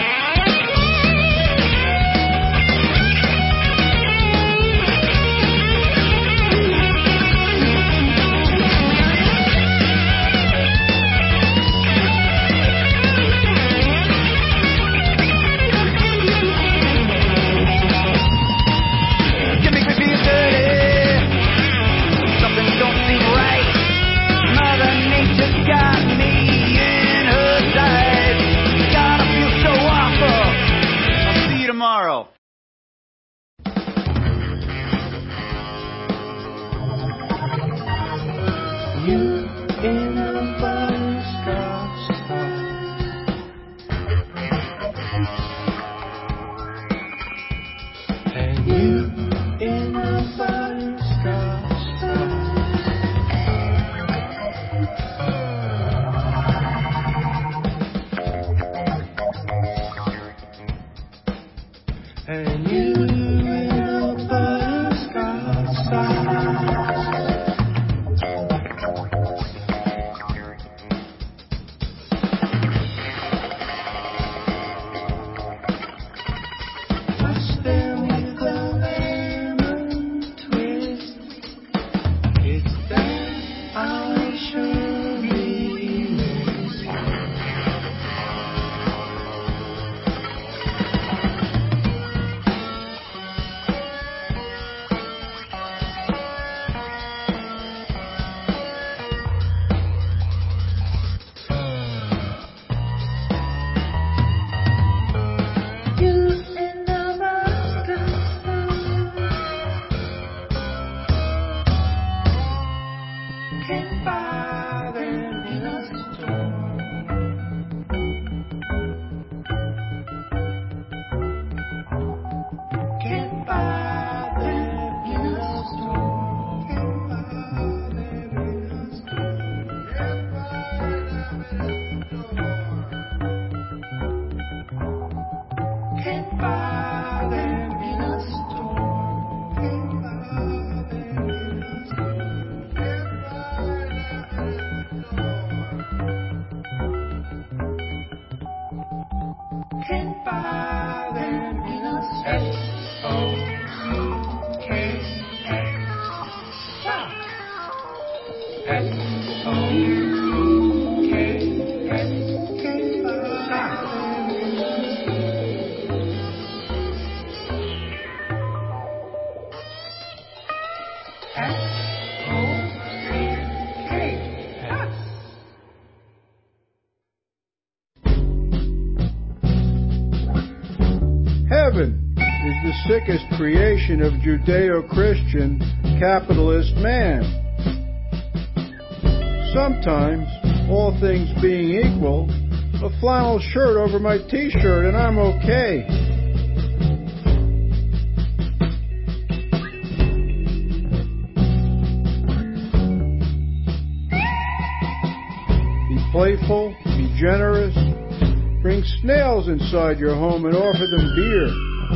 You make me feel dirty. Something don't seem right. Mother Nature's got me in her sights. God, I feel so awful. I'll see you tomorrow. You in a butterscotch sky. And you in a butterscotch sky. And you in a butterscotch sky. Touch them with a lemon twist. It's that I'll surely miss. You and the butterscotch can't buy them in a store. Can't buy them in a store. Can't buy them in a store. Can't buy them in a store. Can't buy them in a store. Can't buy them in a store. Can't buy them in a store. Can't buy them in a store. S O C K S. Stop. S O C K S. Can't buy them in a store. S O C K S. Heaven is the sickest creation of Judeo-Christian capitalist man. Sometimes, all things being equal, a flannel shirt over my t-shirt and I'm okay. Be playful, be generous, bring snails inside your home and offer them beer.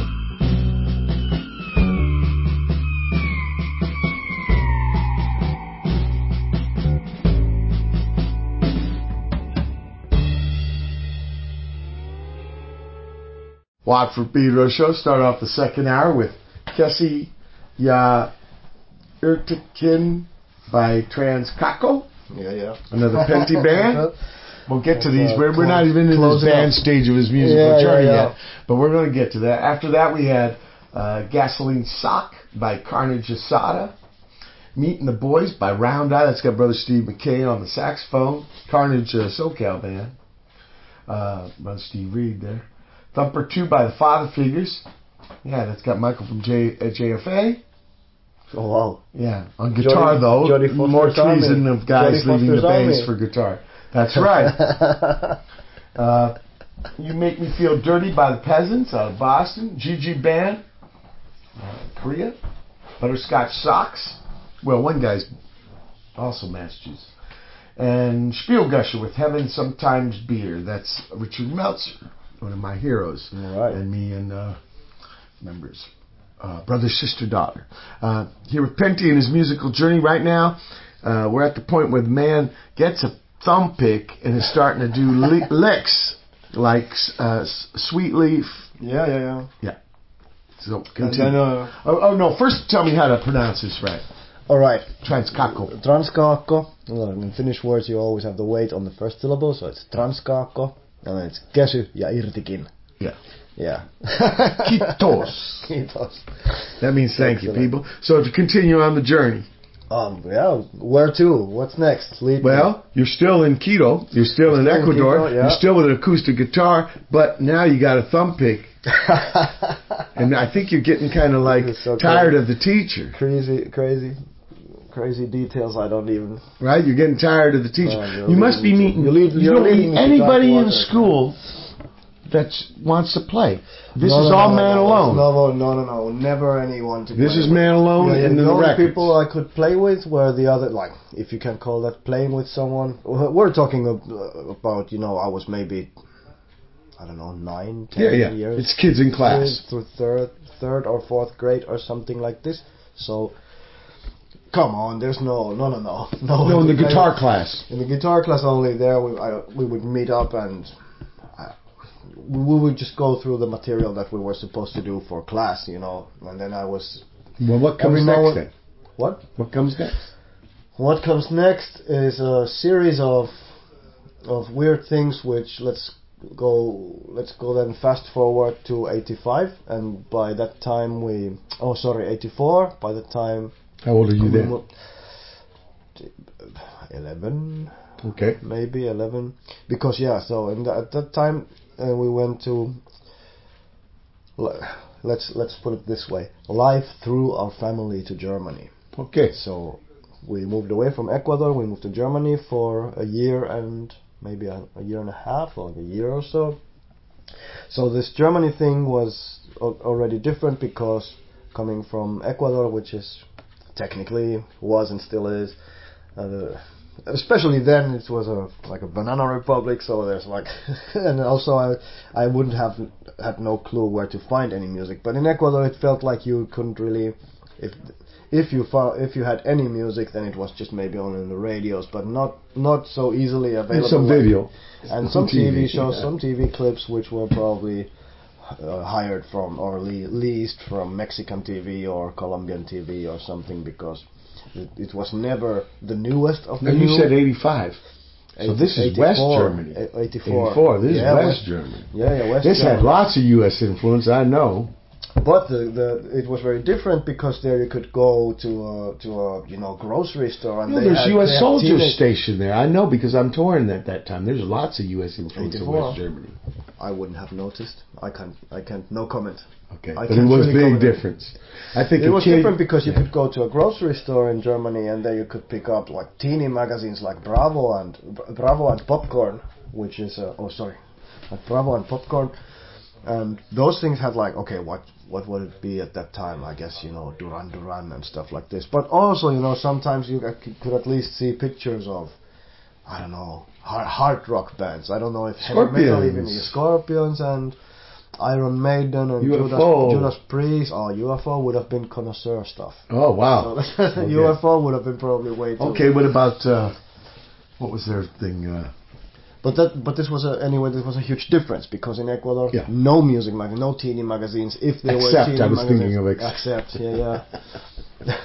Watford Pedro Show. Start off the second hour with Kessi Ya Irtikin by Transkaco. Yeah, yeah. Another Penty band. We'll get to these. We're, we're not even in this Close it band up. stage of his musical Yeah, yeah, journey yeah. yet, but we're going to get to that. After that, we had uh, Gasoline Sock by Carnage Asada. Meeting the Boys by Round Eye. That's got Brother Steve McKay on the saxophone. Carnage uh, SoCal band. Uh, Brother Steve Reed there. Thumper two by the Father Figures. Yeah, that's got Michael from J, uh, J F A. Oh, wow. Yeah, on guitar Jody- though. Jody Foster's More treason Army. of guys Jody leaving the Foster's bass Army. for guitar. That's right. uh, You Make Me Feel Dirty by the Peasants out of Boston. Gigi Band. uh, Korea. Butterscotch socks. Well, one guy's also Massachusetts. And Spielgusher with Heaven Sometimes Beer. That's Richard Meltzer, one of my heroes. All right. And me and uh, members. Uh, brother, sister, daughter. Uh, here with Penty and his musical journey right now. Uh, we're at the point where the man gets a thumb pick and is starting to do li- licks like uh, Sweet Leaf. Yeah, yeah, yeah. Yeah. So And continue. then, uh, oh, oh no! First, tell me how to pronounce this right. all right. Transkakko. Transkakko. Well, in Finnish words, you always have the weight on the first syllable, so it's transkakko, and then it's kesy ja irtikin. Yeah. Yeah. Kiitos. Kiitos. That means thank you, Excellent. people. So to continue on the journey. Um, yeah, where to? What's next? Lead me. Well, you're still in Quito. You're still in Still in Ecuador. Quito, yeah. You're still with an acoustic guitar, but now you got a thumb pick. And I think you're getting kind of like This is so tired cool. of the teacher. crazy, crazy, crazy details I don't even... Right? You're getting tired of the teacher. Oh, you're you must be leading me meeting... to- you're lead- you you're don't leading meet me to anybody dark in waters. school that wants to play. This No, is no, all no, man no, alone. No, no, no, no, never anyone to This play is with. man alone Yeah, yeah, in the the only records. people I could play with were the other, like, if you can call that playing with someone. We're talking ab- about, you know, I was maybe, I don't know, nine, ten Yeah, yeah. years. It's kids in class. Through third, third or fourth grade or something like this. So, come on, there's no, no, no, no. No, No, in the to play guitar with. class. In the guitar class only, there we, I, we would meet up and uh, we would just go through the material that we were supposed to do for class, you know. And then I was... Well, what Every comes now next and- then? What? What comes next? What comes next is a series of of weird things which let's go let's go then fast forward to eighty-five, and by that time we oh sorry eighty-four, by the time How old are you we then? mo- eleven, Okay. maybe eleven, because yeah, so in the, at that time uh, we went to le- let's let's put it this way, life through our family to Germany. Okay. So we moved away from Ecuador, we moved to Germany for a year and maybe a, a year and a half, or like a year or so. So this Germany thing was al- already different, because coming from Ecuador, which is technically was and still is, uh, especially then it was a like a banana republic. So there's like, and also I I wouldn't have had no clue where to find any music. But in Ecuador, it felt like you couldn't really, if if you found, if you had any music, then it was just maybe on in the radios, but not not so easily available. And some like- video. and some T V shows, yeah. some T V clips, which were probably uh, hired from or le- leased from Mexican T V or Colombian T V or something, because it, it was never the newest of the Now you new. said eighty-five. So this is West eighty-four. Germany. Eh, eighty-four. eighty-four. This Yeah, is West West- Germany. Yeah, yeah, West This had Germany. lots of U S influence, I know. But the, the it was very different, because there you could go to a, to a you know grocery store and No, they there's had, U S they had soldiers teenage- stationed there. I know, because I'm touring at that time. There's lots of U S influence in eighty-four. West Germany. I wouldn't have noticed. I can't. I can't. No comment. Okay, I but it can't was really big comment. difference. I think It a was kid- different because you Yeah. could go to a grocery store in Germany and there you could pick up like teeny magazines like Bravo and Bravo and Popcorn, which is uh, oh sorry, like Bravo and Popcorn, and those things had like, okay, what what would it be at that time? I guess, you know, Duran Duran and stuff like this. But also, you know, sometimes you c- could at least see pictures of, I don't know, hard, hard rock bands. I don't know if heavy metal even Scorpions. is Scorpions and Iron Maiden and U F Judas, O. Judas Priest. Oh, U F O would have been connoisseur stuff. Oh, wow. So Okay. U F O would have been probably way too. Okay, what about, uh, what was their thing? Uh, But that, but this was a, anyway. This was a huge difference, because in Ecuador, Yeah. no music magazine, no teeny magazines. If there were Except, teeny I was magazines, thinking of ex- Accept, yeah, yeah.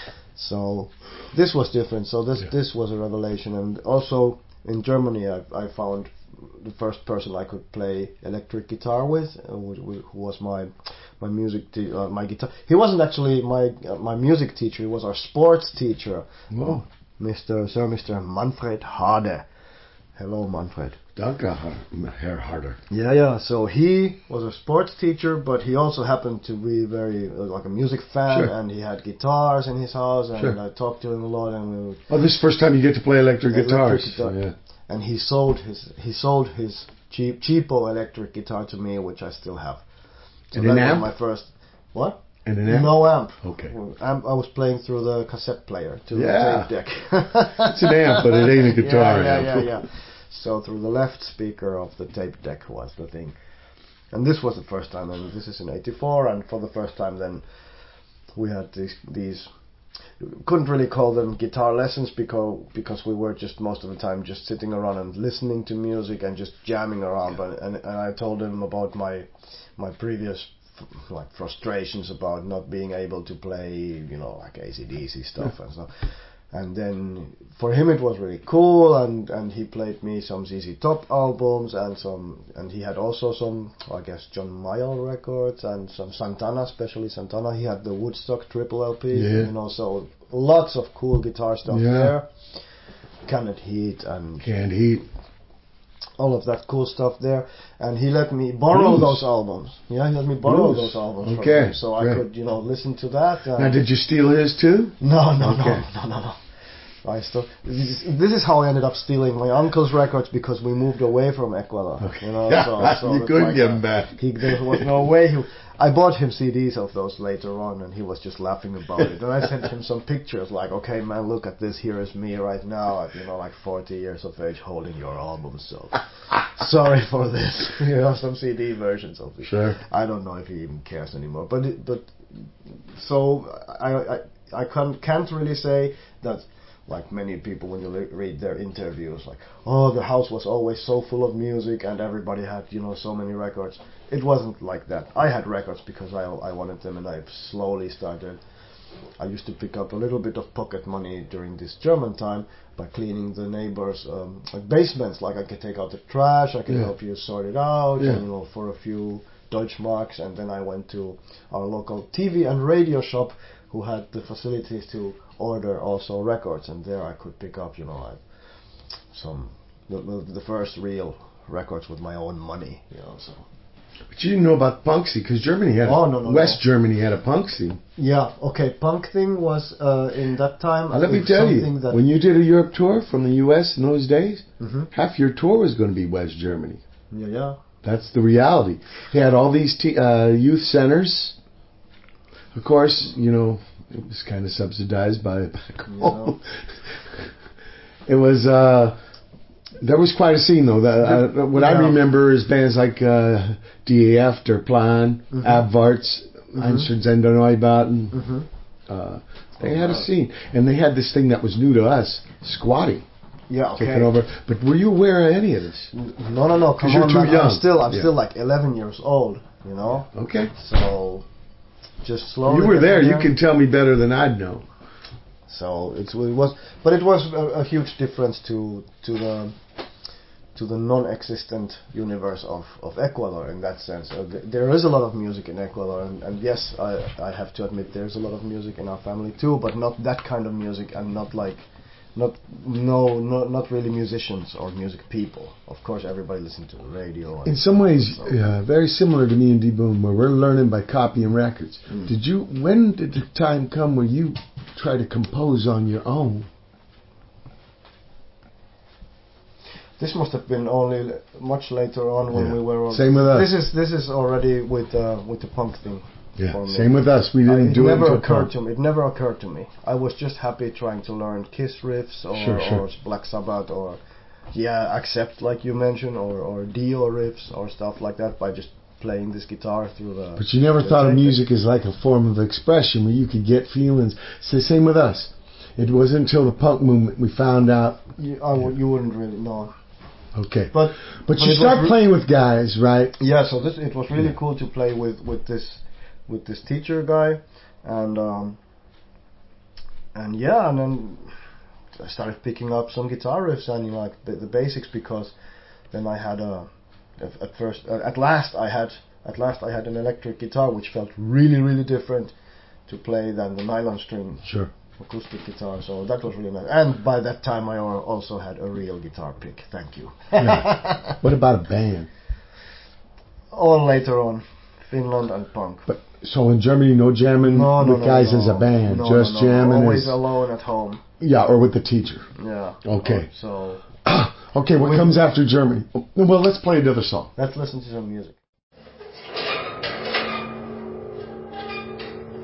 So this was different. So this Yeah. this was a revelation, and also in Germany, I I found the first person I could play electric guitar with, uh, who, who was my my music te- uh, my guitar. He wasn't actually my uh, my music teacher. He was our sports teacher, oh, Mister Sir Mister Manfred Harde. Hello, Manfred. Danke, Herr Harder. Yeah, yeah. So he was a sports teacher, but he also happened to be very uh, like a music fan, Sure. and he had guitars in his house, and Sure. I talked to him a lot, and we would, Oh, this is the first time you get to play electric, Electric guitars. guitar. Yeah. and he sold his he sold his cheap cheapo electric guitar to me, which I still have. So And that an was amp? my first. What? And an amp? No amp. Okay. Amp, I was playing through the cassette player to Yeah. the tape deck. It's an amp, but it ain't a guitar yeah, amp. Yeah, yeah, yeah. So through the left speaker of the tape deck was the thing. And this was the first time, and this is in eighty-four, and for the first time then we had these, these couldn't really call them guitar lessons because because we were just most of the time just sitting around and listening to music and just jamming around. But and, and I told him about my my previous like frustrations about not being able to play, you know, like A C D C stuff and stuff. And then for him it was really cool, and, and he played me some Z Z Top albums and some, and he had also some, I guess, John Mayall records and some Santana, especially Santana. He had the Woodstock triple L P, Yeah. you know, so lots of cool guitar stuff Yeah. there. Canned Heat and Canned Heat. all of that cool stuff there, and he let me borrow Blues. those albums. Yeah, he let me borrow Blues. those albums Okay, from him, so great. I could, you know, listen to that. And Now, did you steal his too? no, no, Okay. no, no, no, no. I still. This is, this is how I ended up stealing my uncle's records because we moved away from Ecuador. Okay. You know, so, so You it's couldn't like, get uh, him back. He, there was no way. He, I bought him C Ds of those later on, and he was just laughing about it. And I sent him some pictures, like, "Okay, man, look at this. Here is me right now, at, you know, like forty years of age, holding your album. So sorry for this. You know, some C D versions of it. Sure. I don't know if he even cares anymore. But it, but so I I I can't can't really say that. Like many people, when you le- read their interviews, like, oh, the house was always so full of music and everybody had, you know, so many records. It wasn't like that. I had records because I I wanted them, and I slowly started. I used to pick up a little bit of pocket money during this German time by cleaning the neighbors' um, like basements. Like I could take out the trash, I could Yeah. help you sort it out, Yeah. and, you know, for a few Deutschmarks. And then I went to our local T V and radio shop, who had the facilities to order also records, and there I could pick up, you know, like some the, the, the first real records with my own money, you know. So But you didn't know about punk scene, because Germany had a, Oh, no, no, West no. Germany had a punk scene. yeah, okay, punk thing was uh, in that time. Now, let me it's tell you, something that when you did a Europe tour from the U S in those days, Mhm. half your tour was going to be West Germany. yeah, yeah. That's the reality. They had all these t- uh, youth centers. Of course, you know, it was kind of subsidized by back home. It was, uh, there was quite a scene though. The, uh, what I Yeah. remember is bands like uh, D A F, Der Plan, Mhm. Abwarts, Einstürzende Neubauten. Mhm. Uh, they had a scene. And they had this thing that was new to us, squatting, Yeah, okay. taking over. But were you aware of any of this? No, no, no. Come you're on, too man. young. I'm still, I'm Yeah. still like eleven years old. You know. Okay. So just slowly. You were there. getting You can tell me better than I'd know. So it's, it was, but it was a, a huge difference to to the to the non-existent universe of, of Ecuador in that sense. Uh, th- there is a lot of music in Ecuador, and, and yes, I I have to admit there's a lot of music in our family too, but not that kind of music, and not like, not no no not really musicians or music people. Of course, everybody listens to the radio. And In some ways, so- uh, very similar to me and D-Boom, where we're learning by copying records. Mm. Did you? When did the time come where you try to compose on your own? This must have been only l- much later on when Yeah. we were. Same with us. This is this is already with uh, with the punk thing. Yeah. for me. Same with us. We I- didn't it do it never until occurred punk. to me. It never occurred to me. I was just happy trying to learn Kiss riffs or, Sure, sure. or Black Sabbath or yeah, Accept like you mentioned, or or Dio riffs or stuff like that by just playing this guitar through the. But you never the thought of tape. music as like a form of expression where you could get feelings. It's the same with us. It wasn't until the punk movement we found out. You, I would, you wouldn't really know. Okay. But But but you it start was re- playing with guys, right? Yeah, so this it was really Yeah. cool to play with, with this with this teacher guy, and um, and yeah, and then I started picking up some guitar riffs and you know, like the, the basics, because then I had a at at first uh, at last I had at last I had an electric guitar which felt really really different to play than the nylon string Sure. acoustic guitar, so that was really nice. And by that time I al- also had a real guitar pick. Thank you. Yeah. What about a band? All later on, Finland and punk. But so in Germany, no jamming No, no, with no, guys no. as a band, No, just no, no. jamming Always as alone at home. yeah, or with the teacher. Yeah. Okay. Oh, so Okay, what With- comes after Germany? Well, let's play another song. let's listen to some music.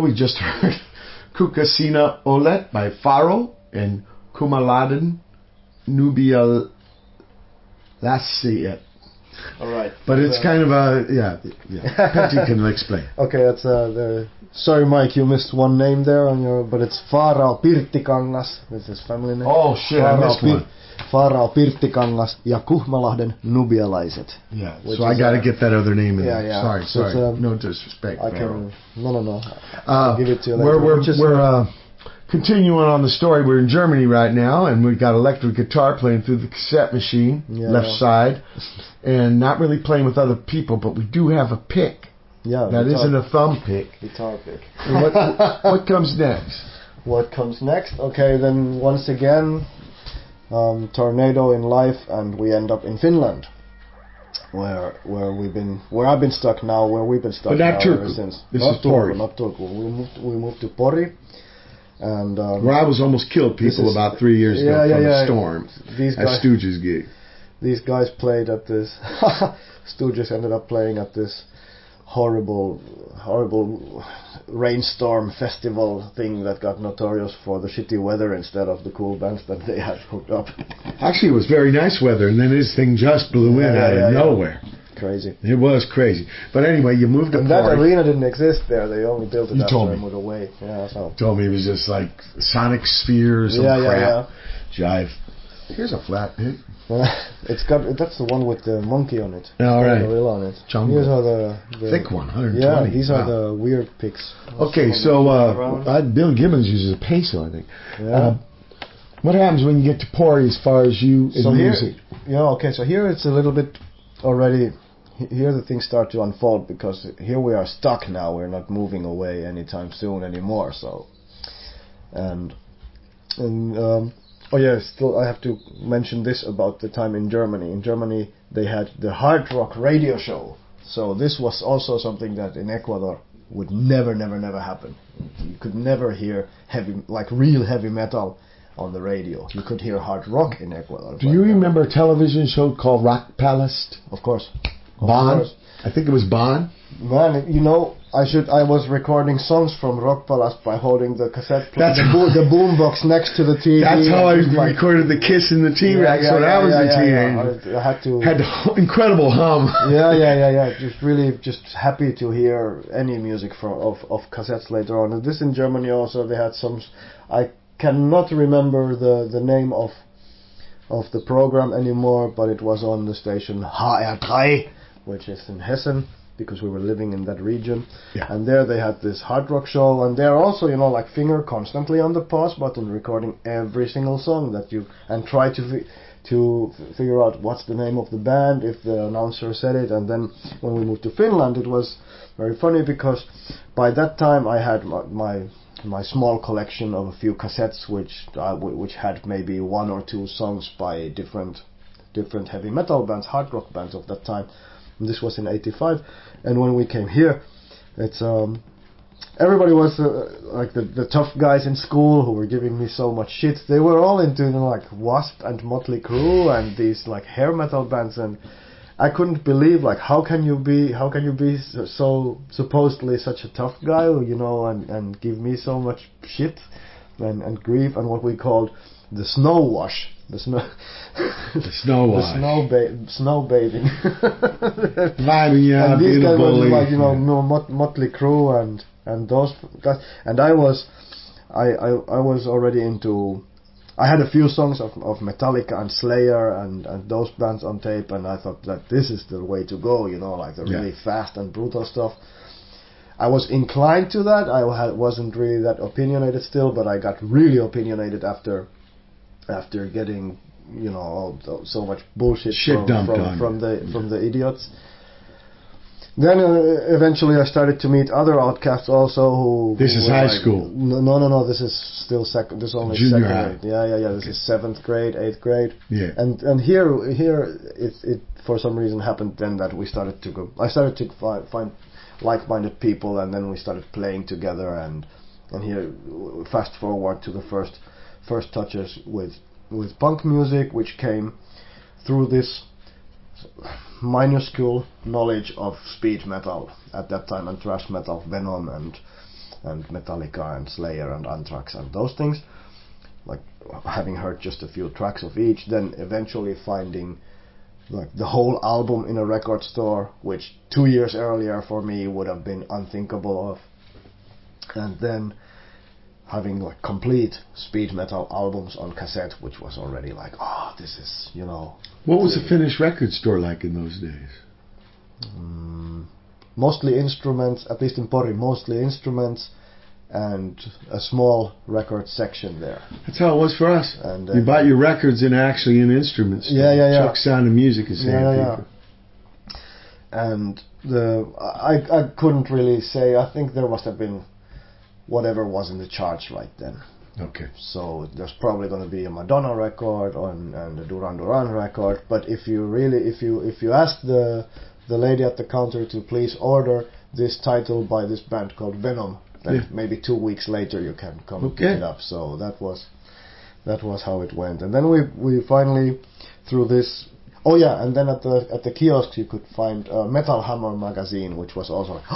we just heard Kukasina Olet by Faro and Kumaladen Nubia. That's it. All right. But it's Uh, kind of a, yeah, yeah. Petty can explain. Okay, that's uh, the. Sorry, Mike, you missed one name there on your, but it's Farao Pirttikangas. That's his family name. Oh shit, I Farao missed one. Farao Pirttikangas ja Kuhmalahden Nubialaiset. Yeah, Which so I is, got to uh, get that other name in yeah, there. yeah. Sorry, So it's, sorry. um, no disrespect. I Pharaoh. can. No, no, no. Uh, I'll give it to you later. We're, we're, Which is, we're uh, continuing on the story. We're in Germany right now, and we've got electric guitar playing through the cassette machine, Yeah, left yeah. side, and not really playing with other people, but we do have a pick. yeah, That guitar, isn't a thumb pick. guitar pick. And what, what comes next? What comes next? Okay, then once again, um, tornado in life, and we end up in Finland, where where we've been, where I've been stuck now, where we've been stuck But not now ever Turku. since. This not is Pori. Turku, not Turku. We moved, we moved to Pori, and um, Where I was almost killed This people is- about three years ago yeah, yeah, from yeah. a storm these at guys, Stooges gig. these guys played at this. Stooges ended up playing at this horrible, horrible rainstorm festival thing that got notorious for the shitty weather instead of the cool bands that they had hooked up. Actually, it was very nice weather, and then this thing just blew in Yeah, out yeah, of yeah. nowhere. Crazy. It was crazy. But anyway, you moved to And that Pori. arena didn't exist there. They only built it You after told I me. moved away. Yeah, so. Told me it was just like sonic sphere or some Yeah, yeah, crap. Jive. Here's a flat pick. It's got that's the one with the monkey on it. All The right. gorilla on it. Jungle. These are the, the Thick one, one hundred Yeah, twenty. these Wow. are the weird picks. Okay, so uh, uh, Bill Gibbons uses a peso, I think. Yeah. Uh, what happens when you get to Pori as far as you in So here, music? yeah, okay. So here it's a little bit already. he- Here the things start to unfold because here we are stuck now. We're not moving away anytime soon anymore. So, and and um, oh yeah, still I have to mention this about the time in Germany. In Germany they had the hard rock radio show. So this was also something that in Ecuador would never, never, never happen. You could never hear heavy, like real heavy metal on the radio. You could hear hard rock in Ecuador. Do you remember a television show called Rock Palace? Of course. Of Bon? course. I think it was Bon. Man, you know, I should. I was recording songs from Rock Palace by holding the cassette, pl- That's the, bo- the boom box next to the T V. That's how I and just like- recorded the Kiss and the T-Rex Yeah, yeah, when I yeah, was yeah, a yeah, teenager. yeah. I, I had to. Had the incredible hum. yeah, yeah, yeah, yeah. Just really, just happy to hear any music from of of cassettes later on. And this in Germany also they had some. I cannot remember the the name of of the program anymore, but it was on the station H R three, which is in Hessen, because we were living in that region. Yeah. And there they had this hard rock show, and they're also, you know, like finger constantly on the pause button, recording every single song that you, and try to fi- to f- figure out what's the name of the band if the announcer said it. And then when we moved to Finland, it was very funny because by that time I had my my, my small collection of a few cassettes which uh, w- which had maybe one or two songs by different different heavy metal bands, hard rock bands of that time. And this was in eighty-five, and when we came here, it's um, everybody was uh, like the the tough guys in school who were giving me so much shit. They were all into, you know, like Wasp and Motley Crue and these like hair metal bands, and I couldn't believe like how can you be how can you be so, so supposedly such a tough guy, you know, and and give me so much shit and and grief and what we called the snow wash. The snow, The snow the wash. snow ba- snow bathing. Vibing out, and these being a guys were bully. just like, you know, no, Mot- Motley Crue and and those guys. And I was, I, I I was already into. I had a few songs of of Metallica and Slayer and and those bands on tape, and I thought that this is the way to go. You know, like the Yeah. really fast and brutal stuff. I was inclined to that. I had, wasn't really that opinionated still, but I got really opinionated after after getting, you know, all, th- so much bullshit Shit from dumped from, on from you. the from the idiots. Then uh, eventually I started to meet other outcasts also who. This who is were high like- school. No, no, no, no. This is still second. This is only Junior second high. grade. Yeah, yeah, yeah. This is seventh grade, eighth grade. Yeah. And and here here it it for some reason happened then that we started to go. I started to find find like-minded people, and then we started playing together. And and here, fast forward to the first first touches with with punk music, which came through this minuscule knowledge of speed metal at that time and thrash metal, Venom and and Metallica and Slayer and Anthrax and those things, like having heard just a few tracks of each, then eventually finding like the whole album in a record store, which two years earlier for me would have been unthinkable of, and then having like complete speed metal albums on cassette, which was already like, oh, this is, you know. What was the Finnish record store like in those days? Um, mostly instruments, at least in Pori, mostly instruments, and a small record section there. That's how it was for us. And uh, you bought your records in actually an instrument store. Yeah, yeah, yeah. Chuck Sound of Music is saying Yeah, yeah, people. And the I I couldn't really say. I think there must have been whatever was in the charts right then. Okay. So there's probably going to be a Madonna record on, and a Duran Duran record. But if you really, if you if you ask the the lady at the counter to please order this title by this band called Venom, then Yeah. maybe two weeks later you can come Okay. pick it up. So that was that was how it went. And then we we finally through this. Oh yeah, and then at the at the kiosks you could find a Metal Hammer magazine, which was also like,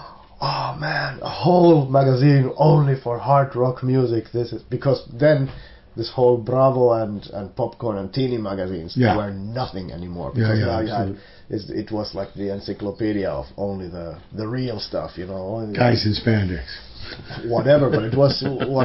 oh man, a whole magazine only for hard rock music. This is because then this whole Bravo and, and Popcorn and Teeny magazines Yeah. were nothing anymore, Yeah, because yeah, now you had absolutely. it's, it was like the encyclopedia of only the the real stuff, you know, only Guys in spandex. whatever. But it was what,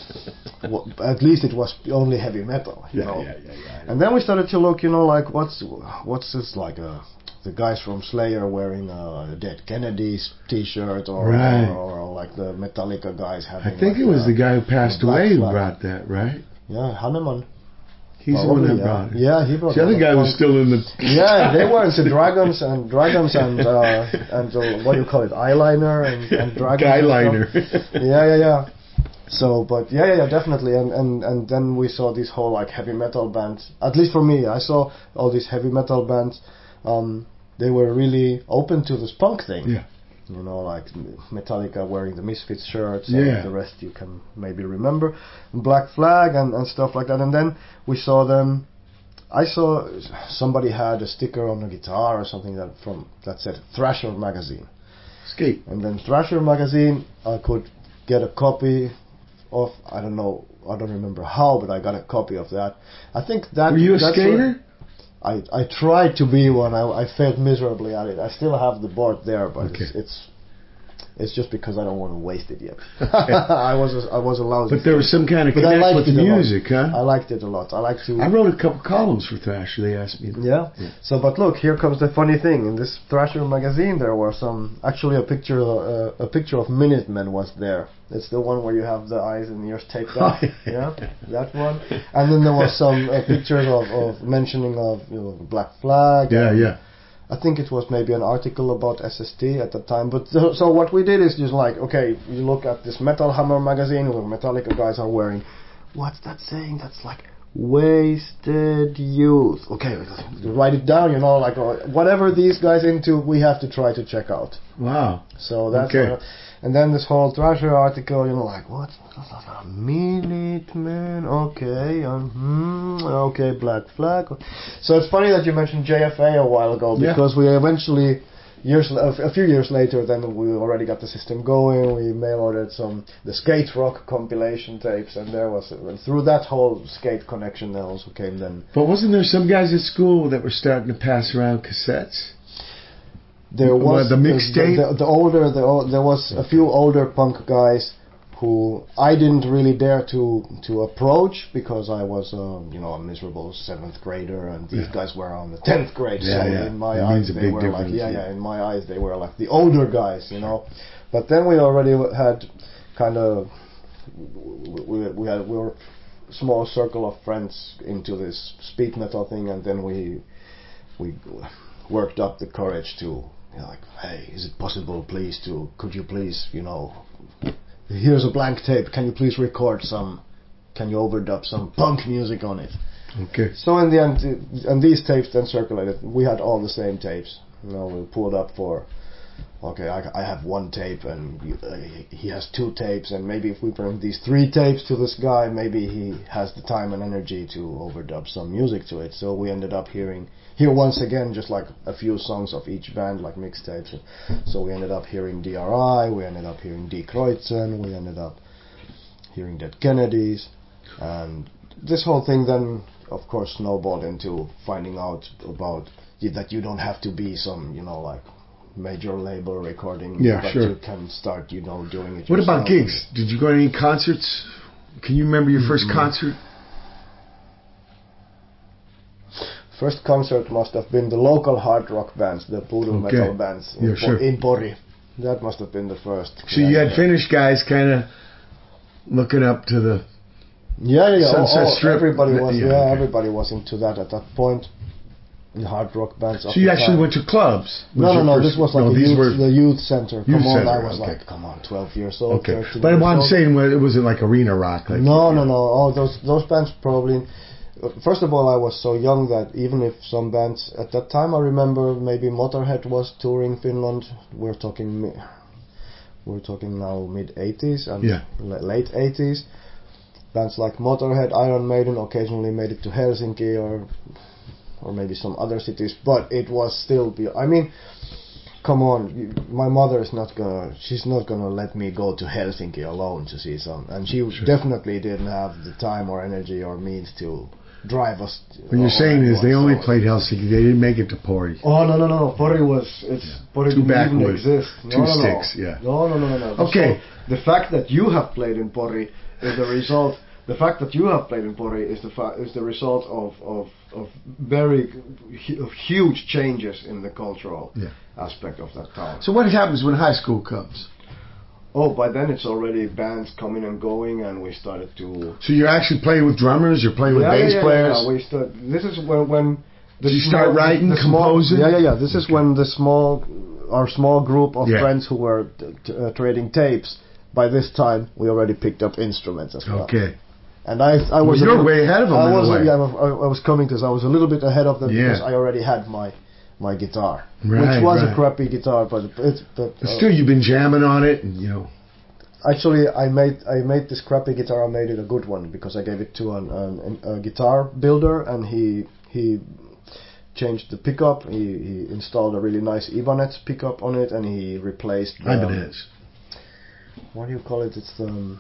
what at least it was only heavy metal, you Yeah, know. yeah, yeah, yeah. And then we started to look, you know, like what's what's this like a the guys from Slayer wearing a Dead Kennedys T-shirt, or, Right. or or like the Metallica guys having. I think like it was a- the guy who passed a Black away who Flag. brought that, right? Yeah, Hanneman. He's the one Probably, that yeah. brought it. Yeah, he brought The other it. guy was Punk. still in the... Yeah, they were into dragons and dragons and uh, and uh, what do you call it, eyeliner and, and dragons. and Guyliner. stuff. Yeah, yeah, yeah. So, but yeah, yeah, yeah, definitely. And, and and then we saw this whole like heavy metal bands. At least for me, I saw all these heavy metal bands. Um, they were really open to this punk thing. Yeah. You know, like Metallica wearing the Misfits shirts, Yeah. and the rest you can maybe remember, Black Flag and, and stuff like that. And then we saw them. I saw somebody had a sticker on a guitar or something that from that said Thrasher magazine. Skate. And then Thrasher magazine, I could get a copy of. I don't know. I don't remember how, but I got a copy of that. I think that. Were you a that's skater? what- I, I tried to be one. I, I failed miserably at it. I still have the board there, but Okay. it's, it's it's just because I don't want to waste it yet. I was a, I was a lousy. But there was some kind of But I connect liked with it a lot. music, huh? I liked it a lot. I like to. I wrote a couple columns for Thrasher. They asked me. Yeah. Yeah. So, but look, here comes the funny thing. In this Thrasher magazine, there were some. Actually, a picture, uh, a picture of Minutemen was there. It's the one where you have the eyes and ears taped up. Yeah, that one. And then there was some uh, pictures of, of mentioning of you know, Black Flag. Yeah, and yeah. I think it was maybe an article about S S T at the time. But so, so what we did is just like, okay, you look at this Metal Hammer magazine where Metallica guys are wearing. What's that saying? That's like wasted youth. Okay, write it down. You know, like uh, whatever these guys into, we have to try to check out. Wow. So that's Okay. what- and then this whole Thrasher article, you know, like what? Minutemen, okay, um, hmm, okay, Black Flag. So it's funny that you mentioned J F A a while ago, Yeah. because we eventually, years a a few years later, then we already got the system going. We mail ordered some the skate rock compilation tapes, and there was and through that whole skate connection, there also came then. But wasn't there some guys at school that were starting to pass around cassettes? There What, was the mixtape? The, the, the older, the, o- there was a few older punk guys who I didn't really dare to to approach because I was, um, you know, a miserable seventh grader, and these Yeah. guys were on the tenth grade. Yeah, so yeah. in my It eyes, means a they big were like, difference, yeah, yeah. yeah. In my eyes, they were like the older guys, you know. But then we already had kind of we we had we were a small circle of friends into this speed metal thing, and then we we worked up the courage to. You know, like, hey, is it possible, please, to, could you please, you know, here's a blank tape, can you please record some, can you overdub some punk music on it? Okay. So in the end, and these tapes then circulated, we had all the same tapes, you know, we pulled up for, okay, I, I have one tape and you, uh, he has two tapes, and maybe if we bring these three tapes to this guy, maybe he has the time and energy to overdub some music to it. So we ended up hearing, here once again, just like a few songs of each band, like mixtapes. So we ended up hearing D R I, we ended up hearing Die Kreuzen, we ended up hearing Dead Kennedys, and this whole thing then, of course, snowballed into finding out about that you don't have to be some, you know, like major label recording, Yeah, but sure. you can start, you know, doing it What about yourself. gigs? Did you go to any concerts? Can you remember your first Mm-mm. concert? First concert must have been the local hard rock bands, the Voodoo Okay. metal bands in, Yeah, Po- sure. in Pori. That must have been the first. So you had Finnish guys kind of looking up to the... Yeah, yeah, yeah. Sunset all- all- Strip. Everybody was, Yeah, yeah, okay. everybody was into that at that point. The hard rock bands. of So you the actually time. went to clubs? Was No, no, your no. first- This was like no, a these youth, were- the youth center. Come Youth on, center, I was okay. like, come on, twelve years old. Okay, thirteen but years what I'm old. saying was it wasn't like arena rock. Like No, no, no. All those those bands probably. First of all, I was so young that even if some bands at that time, I remember maybe Motorhead was touring Finland. We're talking, mi- we're talking now mid eighties and Yeah. la- late eighties. Bands like Motorhead, Iron Maiden occasionally made it to Helsinki or or maybe some other cities, but it was still. Be- I mean, come on, you- my mother is not gonna. She's not gonna let me go to Helsinki alone to see some, and she Sure. definitely didn't have the time or energy or means to drive us. What you're or saying is they anyone, only so- played Helsinki. They didn't make it to Pori. Oh no no no no! Pori was it's Pori Two didn't even backwoods, exist. No, two no, no. sticks, yeah. No no no no no. Okay. So the fact that you have played in Pori is the result. The fact that you have played in Pori is the fa- is the result of of of very hu- of huge changes in the cultural Yeah. aspect of that town. So what happens when high school comes? Oh, by then it's already bands coming and going, and we started to. So you're actually playing with drummers. You're playing with yeah, bass yeah, yeah, players. Yeah, we start. This is when when. The Did you start writing, the small- composing? Yeah, yeah, yeah. This is when the small, our small group of Yeah. friends who were t- t- uh, trading tapes. By this time, we already picked up instruments as well. Okay. And I, I was. Well, a you're little- way ahead of them I in a was. way. Yeah, I was, I was coming to this. I was a little bit ahead of them Yeah. because I already had my, my guitar, Right, which was right. a crappy guitar, but it's. But, But uh, still, you've been jamming on it, and you know. Actually, I made I made this crappy guitar. I made it a good one because I gave it to an, an, a guitar builder, and he he changed the pickup. He, he installed a really nice Ibanez pickup on it, and he replaced the, Ibanez. what do you call it? It's the um,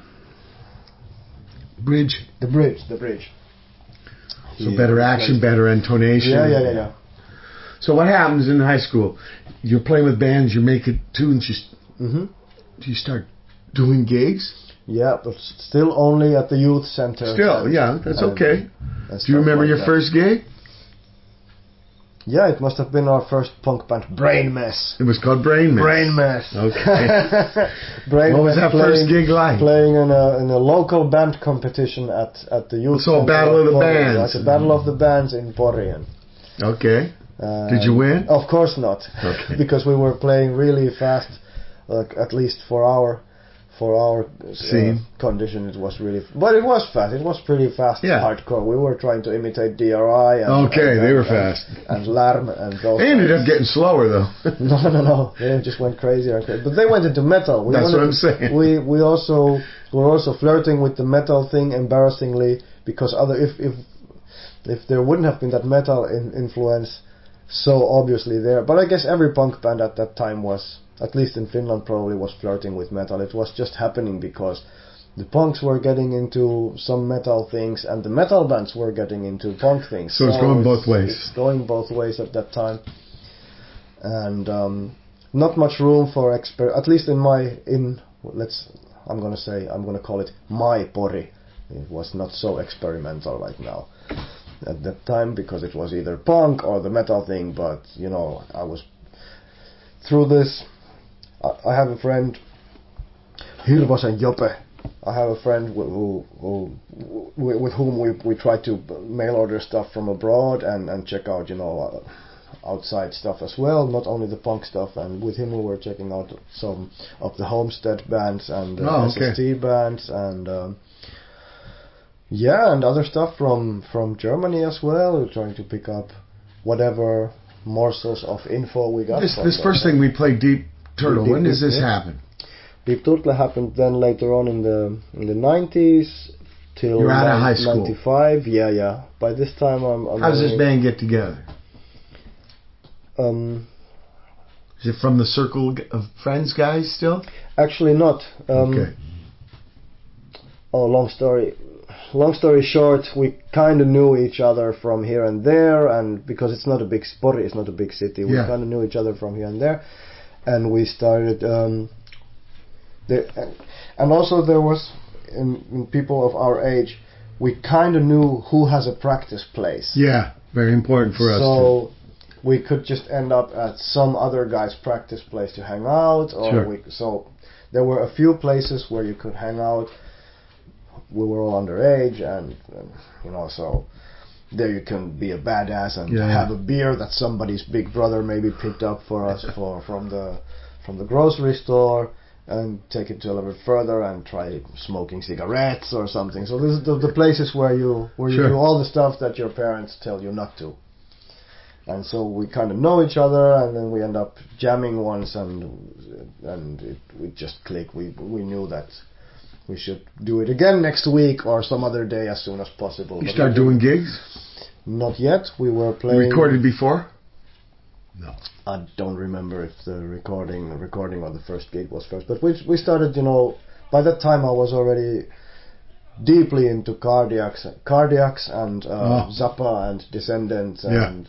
Bridge. the bridge. The bridge. So He better replaced- action, better intonation. Yeah, yeah, yeah, yeah. So what happens in high school? You're playing with bands. You're making tunes. You, s- hmm do you start doing gigs? Yeah, but still only at the youth center. Still, yeah, that's And- okay. and Do you stuff remember like your that. first gig? Yeah, it must have been our first punk band, Brain Mess. It was called Brain Mess. Brain Mess. Okay. Brain What was Mess that first playing- gig like? Playing in a in a local band competition at at the youth. So a center battle of the Pori, bands. Like a battle of the bands in Porian. Okay. Um, Did you win? Of course not, Okay. because we were playing really fast. Like at least for our for our uh, Scene. condition, it was really. But it was fast. It was pretty fast. Yeah. Hardcore. We were trying to imitate D R I. And, Okay, and, they were and- fast. And Larm and those. They ended guys. up getting slower though. No, no, no. They just went crazier and crazier. But they went into metal. We That's wanted- what I'm saying. We we also were also flirting with the metal thing embarrassingly because other if if if there wouldn't have been that metal in, influence so obviously there. But I guess every punk band at that time was, at least in Finland, probably was flirting with metal. It was just happening because the punks were getting into some metal things and the metal bands were getting into punk things. So it's going both ways. It's going both ways at that time. And um, not much room for exper. At least in my in let's I'm gonna say I'm gonna call it my Pori. It was not so experimental right now at that time because it was either punk or the metal thing. But you know, I was through this. I, I have a friend, Hirvosen Jope. I have a friend who, who, who with, with whom we we try to mail order stuff from abroad and and check out you know. Uh, outside stuff as well, not only the punk stuff, and with him we were checking out some of the Homestead bands and uh, Oh, okay. S S T bands and um, yeah, and other stuff from from Germany as well. We're trying to pick up whatever morsels of info we got. This from this them. first thing we played, Deep Turtle, Deep- when does Deep- this yeah. happen? Deep Turtle happened then later on in the in the nineties till You're out of nine- high school. ninety-five. Yeah, yeah. By this time, I'm. I'm How does this already- band get together? Um, Is it from the circle of friends guys still? actually, not. Um, Okay. Oh, long story. Long story short, we kind of knew each other from here and there, and because it's not a big Spori, it's not a big city, we Yeah. kind of knew each other from here and there, and we started. Um, the, and also there was in, in people of our age, we kind of knew who has a practice place. Yeah, very important for us. too. So we could just end up at some other guy's practice place to hang out, or Sure. we, so there were a few places where you could hang out. We were all underage, and, and you know, so there you can be a badass and Yeah, have yeah. a beer that somebody's big brother maybe picked up for us for from the from the grocery store, and take it to a little bit further and try smoking cigarettes or something. So this is the, the places where you where you Sure. do all the stuff that your parents tell you not to. And so we kind of know each other, and then we end up jamming once, and and it, we just clicked. We we knew that we should do it again next week or some other day as soon as possible. You But start we doing didn't- gigs? Not yet. We were You playing. recorded before? No. I don't remember if the recording, the recording or the first gig was first, but we we started. You know, by that time I was already deeply into Cardiacs, Cardiacs and uh, Oh. Zappa and Descendants, Yeah. and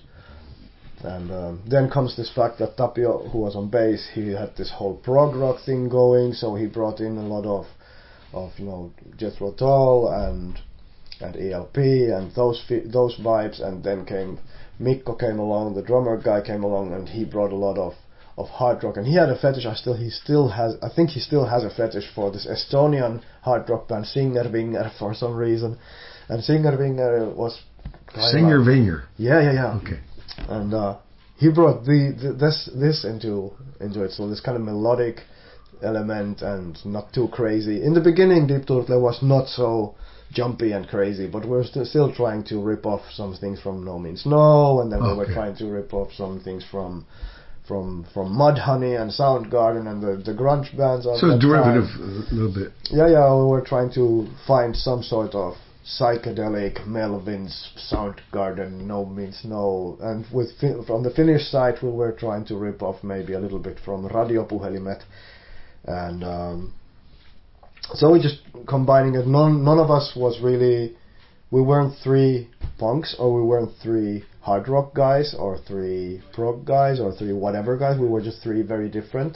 and um, then comes this fact that Tapio, who was on bass, he had this whole prog rock thing going, so he brought in a lot of of you know Jethro Tull and and E L P and those fi- those vibes, and then came Mikko came along, the drummer guy came along, and he brought a lot of of hard rock, and he had a fetish. I still he still has I think he still has a fetish for this Estonian hard rock band Singervinger for some reason, and Singervinger was kind of Singer like- Vinger. yeah yeah yeah Okay. and uh, he brought the, the this this into into it. So this kind of melodic element and not too crazy. In the beginning, Deep Turtle was not so jumpy and crazy, but we're st- still trying to rip off some things from No Means No, and then we were Okay. trying to rip off some things from from from Mudhoney and Soundgarden and the the grunge bands. Of So that it's derivative time. a little bit. Yeah, yeah, we were trying to find some sort of psychedelic Melvins, Soundgarden, No Means No, and with fi- from the Finnish side we were trying to rip off maybe a little bit from Radiopuhelimet, and um, so we just combining it. None, none of us was really, we weren't three punks, or we weren't three hard rock guys, or three prog guys, or three whatever guys. We were just three very different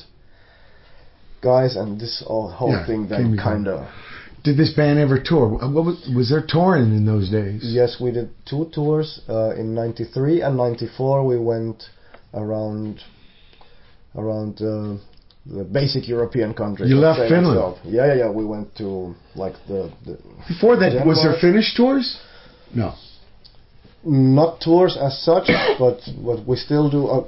guys, and this all, whole Yeah, thing came then together. kind of. Did this band ever tour? What was, was there touring in those days? Yes, we did two tours uh, in ninety-three and ninety-four. We went around around uh, the basic European countries. You let's left say Finland? myself. Yeah, yeah, yeah. We went to like the, the Before that, was there Denmark. Finnish tours? No. not tours as such, but what we still do. Uh,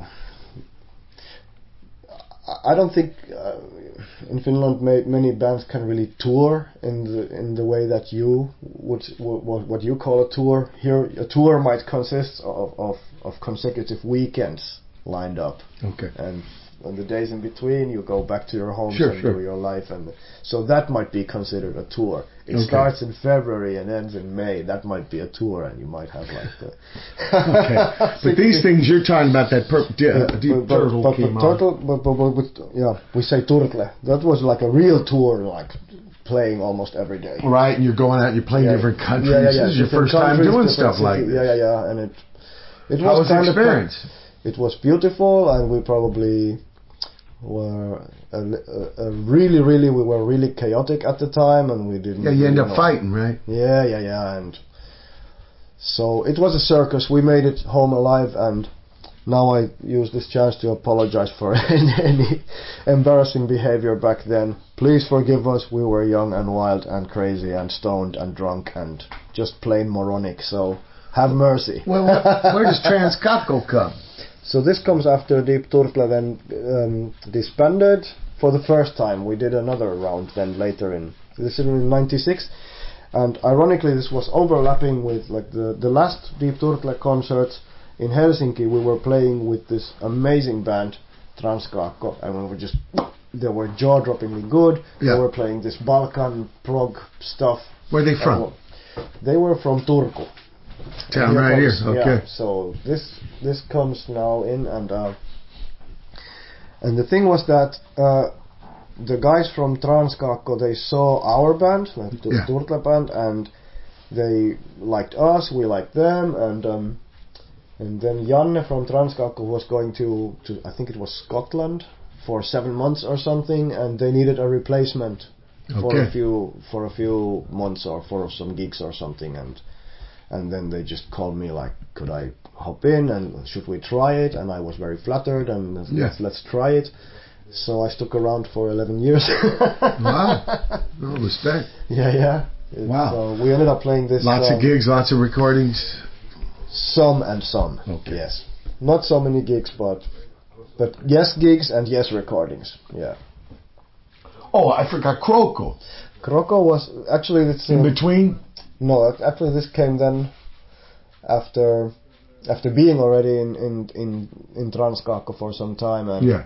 I- I don't think uh, in Finland ma- many bands can really tour in the in the way that you would what, what you call a tour. Here, a tour might consist of, of, of consecutive weekends lined up, Okay. and on the days in between you go back to your homes Sure, and sure. do your life, and so that might be considered a tour. It Okay. starts in February and ends in May. That might be a tour, and you might have like the Okay. But these things you're talking about, that per- di- uh, but, Deep but, Turtle but, came but on. turtle, but, but, but, but yeah, we say turtle. That was like a real tour, like playing almost every day. Right, and you're going out, you're playing Yeah. different countries. Yeah, yeah, yeah. This is your different first time countries, doing different stuff like cities. this. Yeah, yeah, yeah, and it it How was the kind of experience? it was beautiful, and we probably were a, a, a really, really, we were really chaotic at the time, and we didn't. Yeah, you end really up know- fighting, right? Yeah, yeah, yeah, and so it was a circus. We made it home alive, and now I use this chance to apologize for any, any embarrassing behavior back then. Please forgive us. We were young and wild and crazy and stoned and drunk and just plain moronic. So have mercy. Well, what, where does Transkapko come? So this comes after Deep Turtle then um, disbanded for the first time. We did another round then later in this is in ninety-six, and ironically this was overlapping with like the the last Deep Turtle concerts in Helsinki. We were playing with this amazing band Transkakko, and we were just they were jaw-droppingly good. Yeah. They were playing this Balkan prog stuff. Where are they from? And they were from Turku. Town And right here. comes- Okay. Yeah, so this this comes now in, and uh, and the thing was that uh, the guys from Transkakko, they saw our band, like the Yeah. Turtle band, and they liked us. We liked them, and um, and then Janne from Transkakko was going to to I think it was Scotland for seven months or something, and they needed a replacement for Okay. a few for a few months or for some gigs or something, and and then they just called me like, could I hop in and should we try it? And I was very flattered, and let's Yeah. let's try it. So I stuck around for eleven years. Wow. No respect. Yeah, yeah. Wow. So we ended up playing this. Lots um, of gigs, lots of recordings. Some and some. Okay. Yes. Not so many gigs, but but yes gigs and yes recordings. Yeah. Oh, I forgot Kroko. Kroko was actually it's In um, between? no ac- actually this came then after after being already in in in, in Transkakko for some time, and Yeah.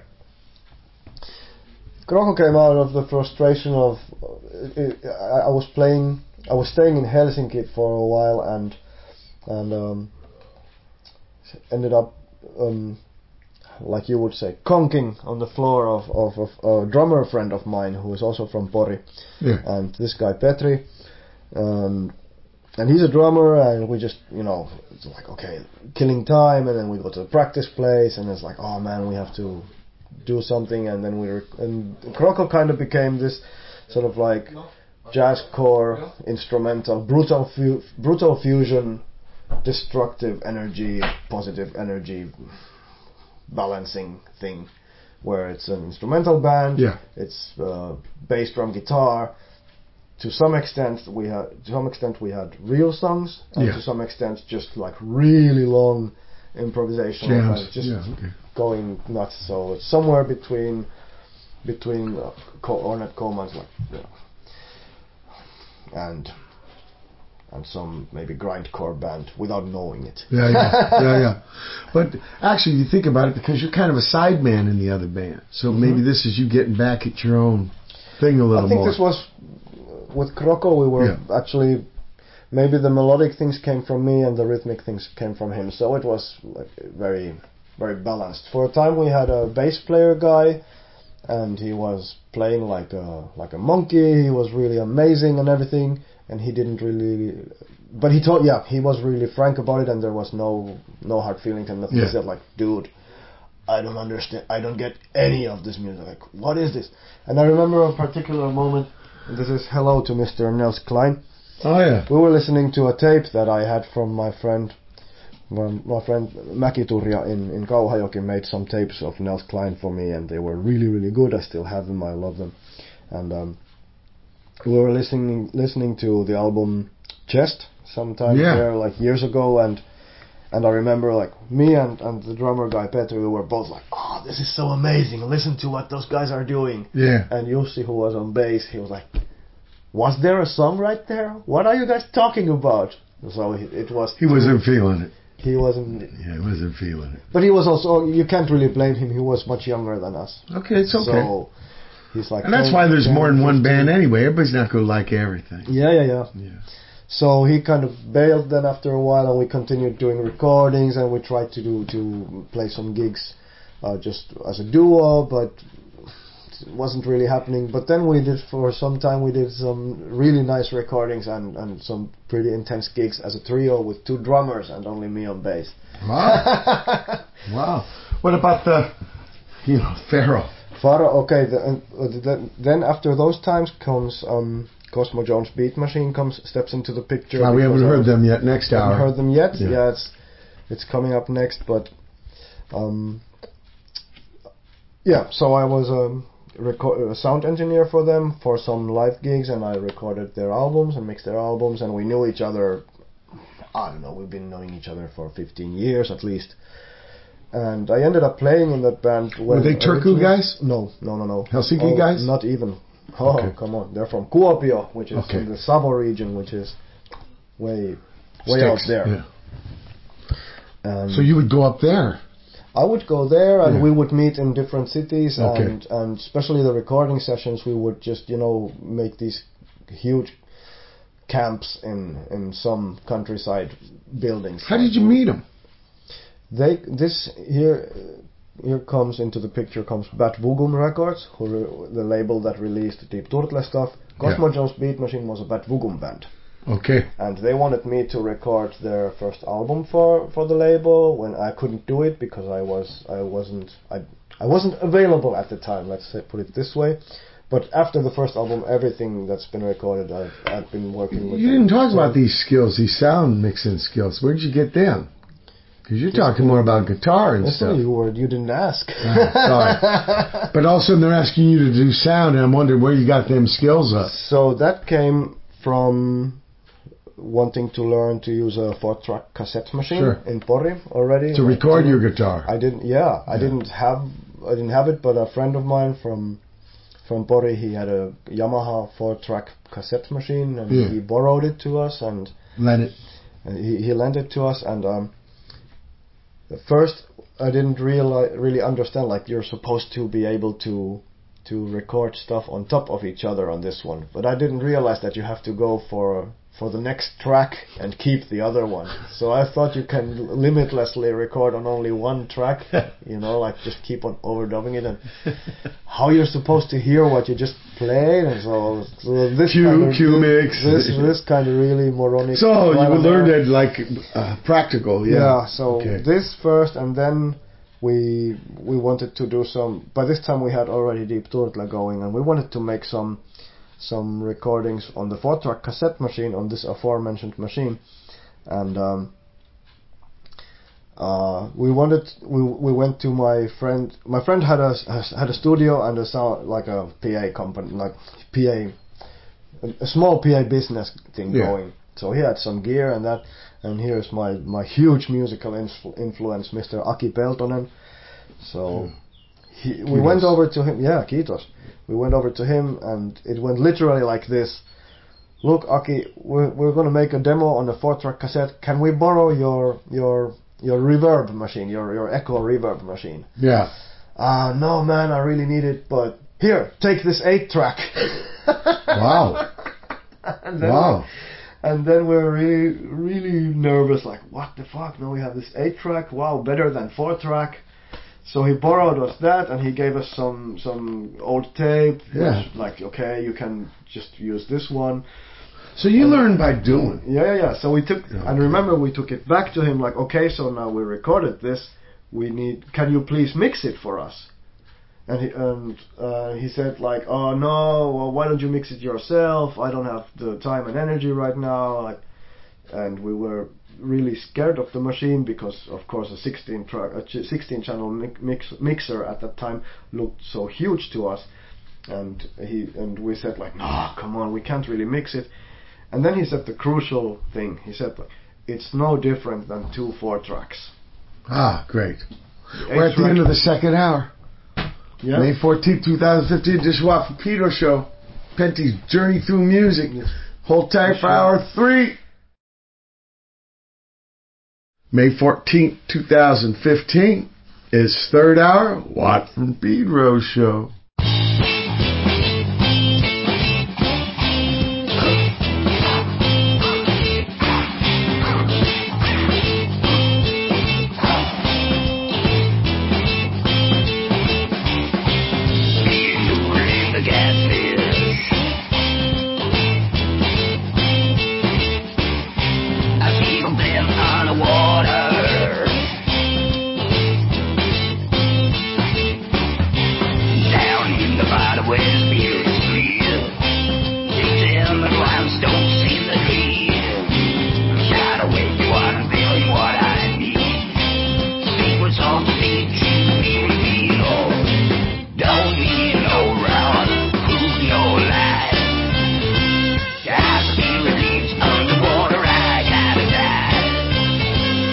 Kroko came out of the frustration of uh, I, I was playing I was staying in Helsinki for a while, and and um, ended up um, like you would say conking on the floor of, of, of a drummer friend of mine who is also from Pori, Yeah. and this guy Petri, um, and he's a drummer, and we just you know it's like okay killing time, and then we go to the practice place, and it's like oh man we have to do something, and then we rec- and Kroko kind of became this sort of like jazzcore instrumental brutal fu- brutal fusion, destructive energy, positive energy balancing thing, where it's an instrumental band. Yeah. It's uh, bass drum guitar. To some extent we had to some extent we had real songs, and Yeah. to some extent just like really long improvisation, Jams. like just Yeah, okay. going nuts. So it's somewhere between between uh, Co- Ornette Coleman's like you know, and and some maybe grindcore band without knowing it. Yeah, yeah, yeah, yeah. But actually, you think about it, because you're kind of a sideman in the other band. So maybe this is you getting back at your own thing a little I think more. this was with Kroko. We were Yeah. actually maybe the melodic things came from me and the rhythmic things came from him. So it was like very very balanced. For a time we had a bass player guy, and he was playing like a like a monkey. He was really amazing and everything, and he didn't really. But he told, yeah, he was really frank about it, and there was no no hard feelings and nothing. Yeah. He said like, dude, I don't understand. I don't get any of this music. Like, what is this? And I remember a particular moment. And this is hello to Mister Nels Klein. Oh, yeah. We were listening to a tape that I had from my friend, my, my friend Mäki Turja in, in Kauhajoki made some tapes of Nels Klein for me, and they were really, really good. I still have them. I love them. And um, we were listening listening to the album Chest sometime Yeah. there, like years ago, and and I remember like me and, and the drummer guy Petri, we were both like, oh, this is so amazing. Listen to what those guys are doing. Yeah. And Jussi, who was on bass, he was like, was there a song right there? What are you guys talking about? So he, it was. He wasn't feeling it. He wasn't. Yeah, he wasn't feeling it. But he was also. You can't really blame him. He was much younger than us. Okay, it's okay. So he's like. And that's ten, why there's ten, more than one fifteen. band anyway. Everybody's not going to like everything. Yeah, yeah, yeah. Yeah. So he kind of bailed then after a while, and we continued doing recordings, and we tried to do to play some gigs, uh, just as a duo, but it wasn't really happening. But then we did for some time. We did some really nice recordings and, and some pretty intense gigs as a trio with two drummers and only me on bass. Wow. Wow. What about the, you know, Pharaoh? Faro, okay. The, uh, the, then after those times comes um, Cosmo Jones Beat Machine comes steps into the picture. Well, we because haven't I heard was- them yet. Next haven't hour. heard them yet. Yeah. Yeah, it's it's coming up next. But um, yeah, so I was um, reco- a sound engineer for them for some live gigs, and I recorded their albums and mixed their albums, and we knew each other. I don't know. We've been knowing each other for fifteen years at least. And I ended up playing in that band. Were they Turku originally- guys? No, no, no, no. Helsinki Oh, guys? Not even. Oh, Okay. come on. They're from Kuopio, which is Okay. in the Savo region, which is way, way out Sticks, there. yeah. And So you would go up there. I would go there, and Yeah. we would meet in different cities, Okay. and and especially the recording sessions, we would just you know make these huge camps in in some countryside buildings. How did you meet him? They this here here comes into the picture comes Bat Vugum Records, who re- the label that released Deep Turtle stuff. Cosmo Yeah. Jones Beat Machine was a Bat Vugum band, Okay. and they wanted me to record their first album for, for the label. When I couldn't do it because I was I wasn't I I wasn't available at the time. Let's say, put it this way. But after the first album, everything that's been recorded, I've, I've been working with. You them. didn't talk So- about these skills, these sound mixing skills. Where did you get them? Because you're talking more about guitar and That's stuff. not you word. You didn't ask. Ah, sorry. But all of a sudden they're asking you to do sound, and I'm wondering where you got them skills up. So that came from wanting to learn to use a four-track cassette machine Sure. in Pori already. To record your guitar. I didn't. Yeah, I Yeah. didn't have. I didn't have it, but a friend of mine from from Pori, he had a Yamaha four-track cassette machine, and Yeah. he borrowed it to us, and Let it. and he he lent it to us, and um. At first, I didn't realize, really understand, like, you're supposed to be able to to record stuff on top of each other on this one. But I didn't realize that you have to go for for the next track and keep the other one. So I thought you can limitlessly record on only one track, you know, like just keep on overdubbing it, and how you're supposed to hear what you just played, and so, so this Q- kind of, Q mix. this this kind of really moronic. So you trial would and learn error. that like uh, practical, yeah. Yeah, so Okay. this first, and then we we wanted to do some. By this time, we had already Deep Turtle going, and we wanted to make some some recordings on the four-track cassette machine on this aforementioned machine, and um, uh, we wanted we we went to my friend. My friend had a had a studio and a sound like a P A company, like P A, a, a small P A business thing Yeah. going. So he had some gear and that. And here's my, my huge musical influ- influence, Mister Aki Peltonen. So he, we Kiitos. went over to him. Yeah, Kiitos. We went over to him, and it went literally like this. Look, Aki, we're, we're going to make a demo on a four-track cassette. Can we borrow your your your reverb machine, your your echo reverb machine? Yeah. Ah, no, man, I really need it, but here, take this eight-track. Wow. and then Wow. And then we're really, really nervous, like, what the fuck? Now we have this eight-track, wow, better than four-track. So he borrowed us that, and he gave us some some old tape. Yeah. Which, like, okay, you can just use this one. So you learn by doing. Yeah, yeah, yeah. So we took, Okay. and remember, we took it back to him, like, okay, so now we recorded this. We need, can you please mix it for us? And he and uh, he said, like, oh no, well, why don't you mix it yourself? I don't have the time and energy right now. Like, and we were really scared of the machine because, of course, a sixteen track, a ch- sixteen channel mi- mix, mixer at that time looked so huge to us. And he and we said, like, no, come on, we can't really mix it. And then he said the crucial thing. He said, like, it's no different than two four tracks. Ah, great. We're at the end of the second hour. Yeah. May fourteenth, twenty fifteen, Dishwa for Peter Show. Penty's Journey Through Music. Hold tight for hour three. May fourteenth, twenty fifteen is third hour, Watt from Pedro Show. Underwater, I gotta die.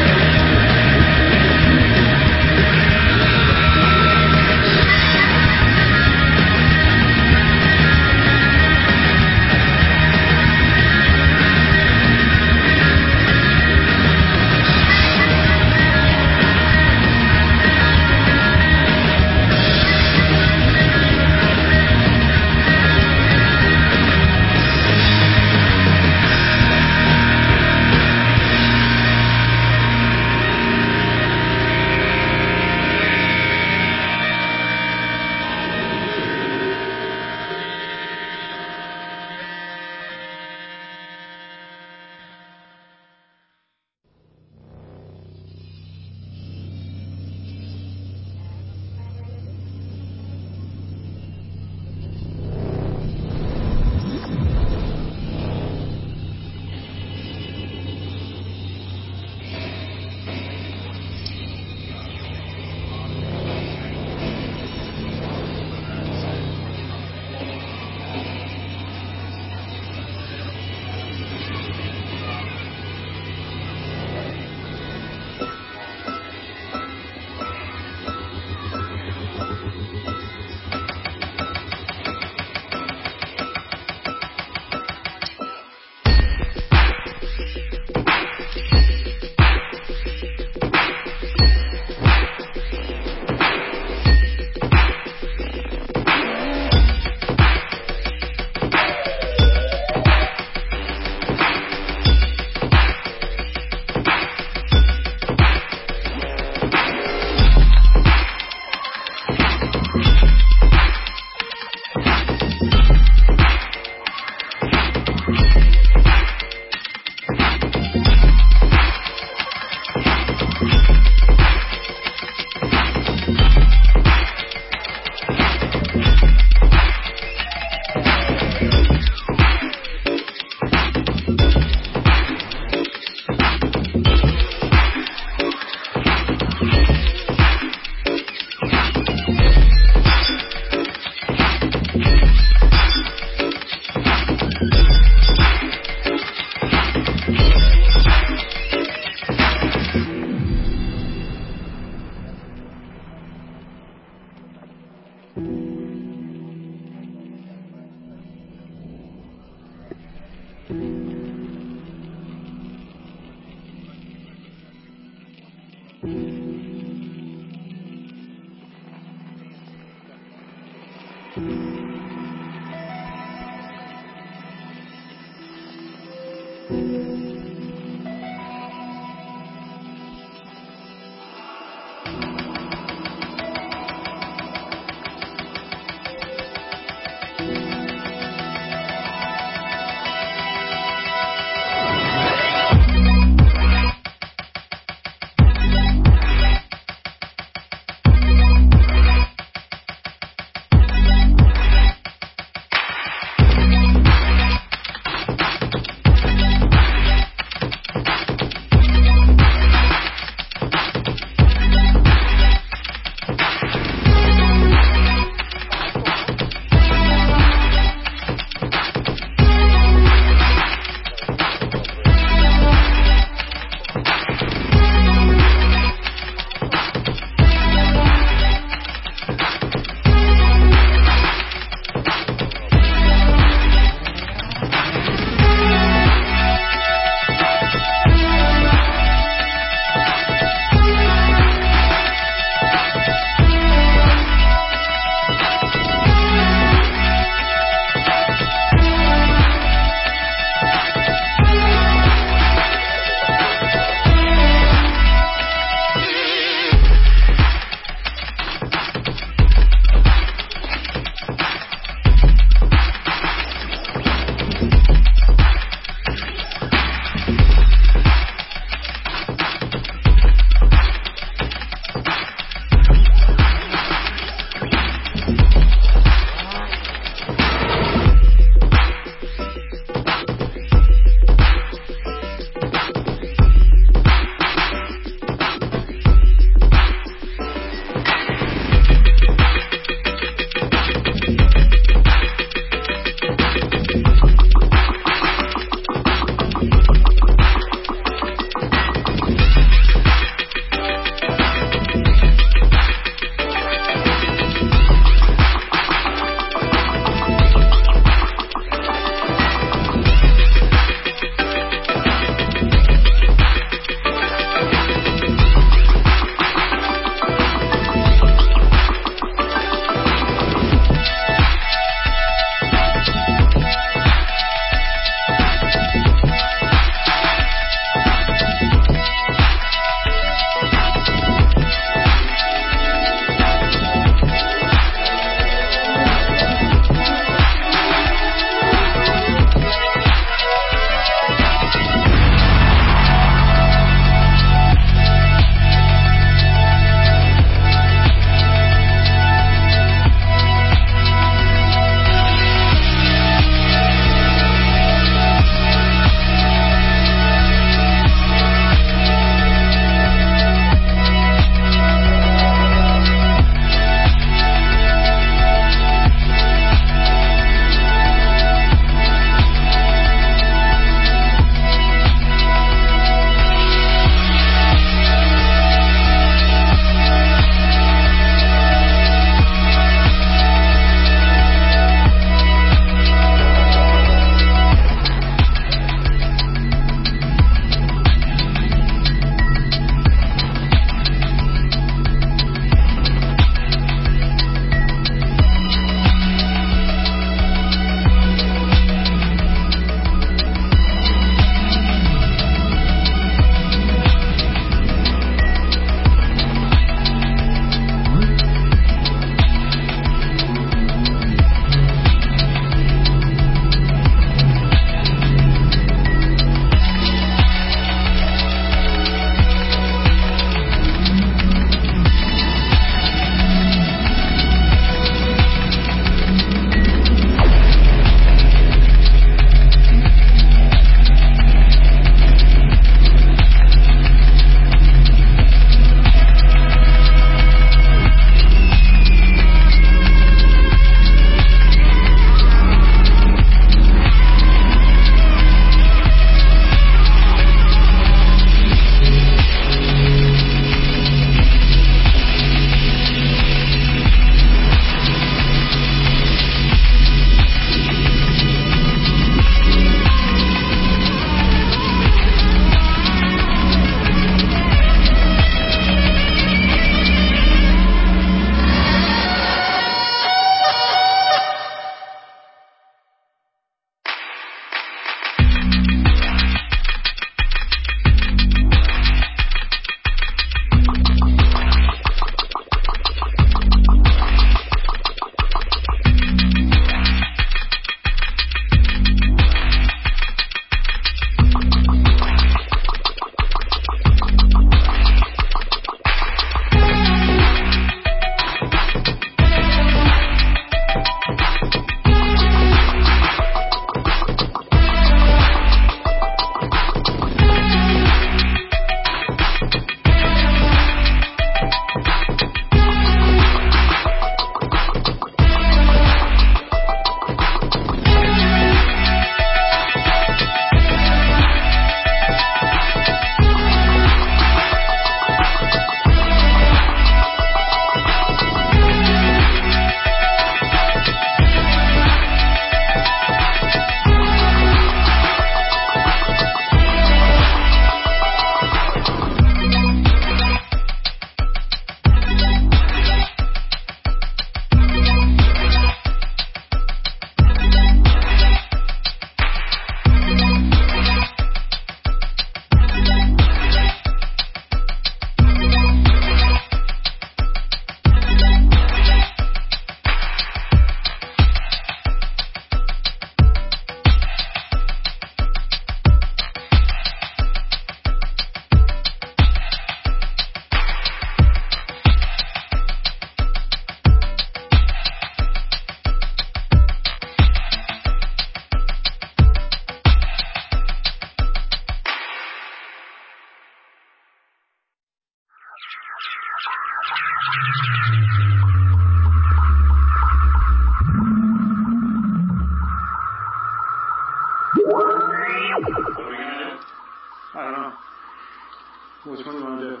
Which one do you want to do?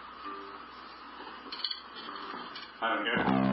I don't care.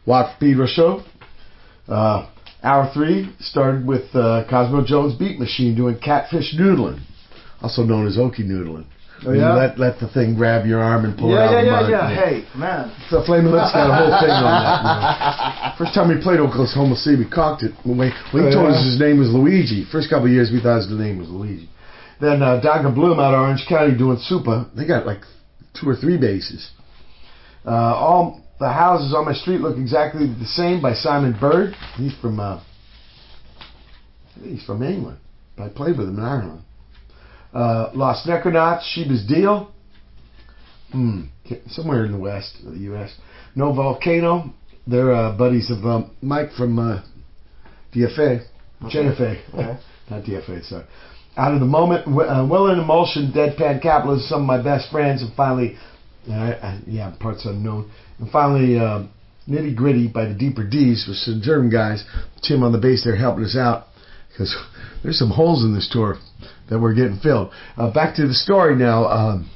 Watt Pedro Show. Uh, hour three started with uh, Cosmo Jones Beat Machine doing Catfish Noodling, also known as Okie Noodling. Oh, When yeah? you let, let the thing grab your arm and pull it Yeah, out yeah, of the yeah, mud. yeah. Hey, man. So Flaming Lips got a whole thing on that. You know. First time we played Oklahoma City, we cocked it. When, we, when he Oh, told yeah? us his name was Luigi, first couple of years we thought his name was Luigi. Then uh, Daga Bloom out of Orange County doing Supa. They got like two or three bases. Uh, all the houses on my street look exactly the same by Simon Bird. He's from uh, I think he's from England. I played with him in Ireland. Uh, Lost Necronauts, Sheba's Deal. Hmm, somewhere in the west of the U S No Volcano. They're uh, buddies of um, Mike from uh, D F A. J F A. Okay. Not D F A, sorry. Out of the Moment, uh, Will and Emulsion, Deadpan Capitalist, some of my best friends, and finally, uh, uh, yeah, parts unknown. And finally, uh, Nitty Gritty by the Deeper D's with some German guys. Tim on the bass there helping us out because there's some holes in this tour that we're getting filled. Uh, back to the story now. Um,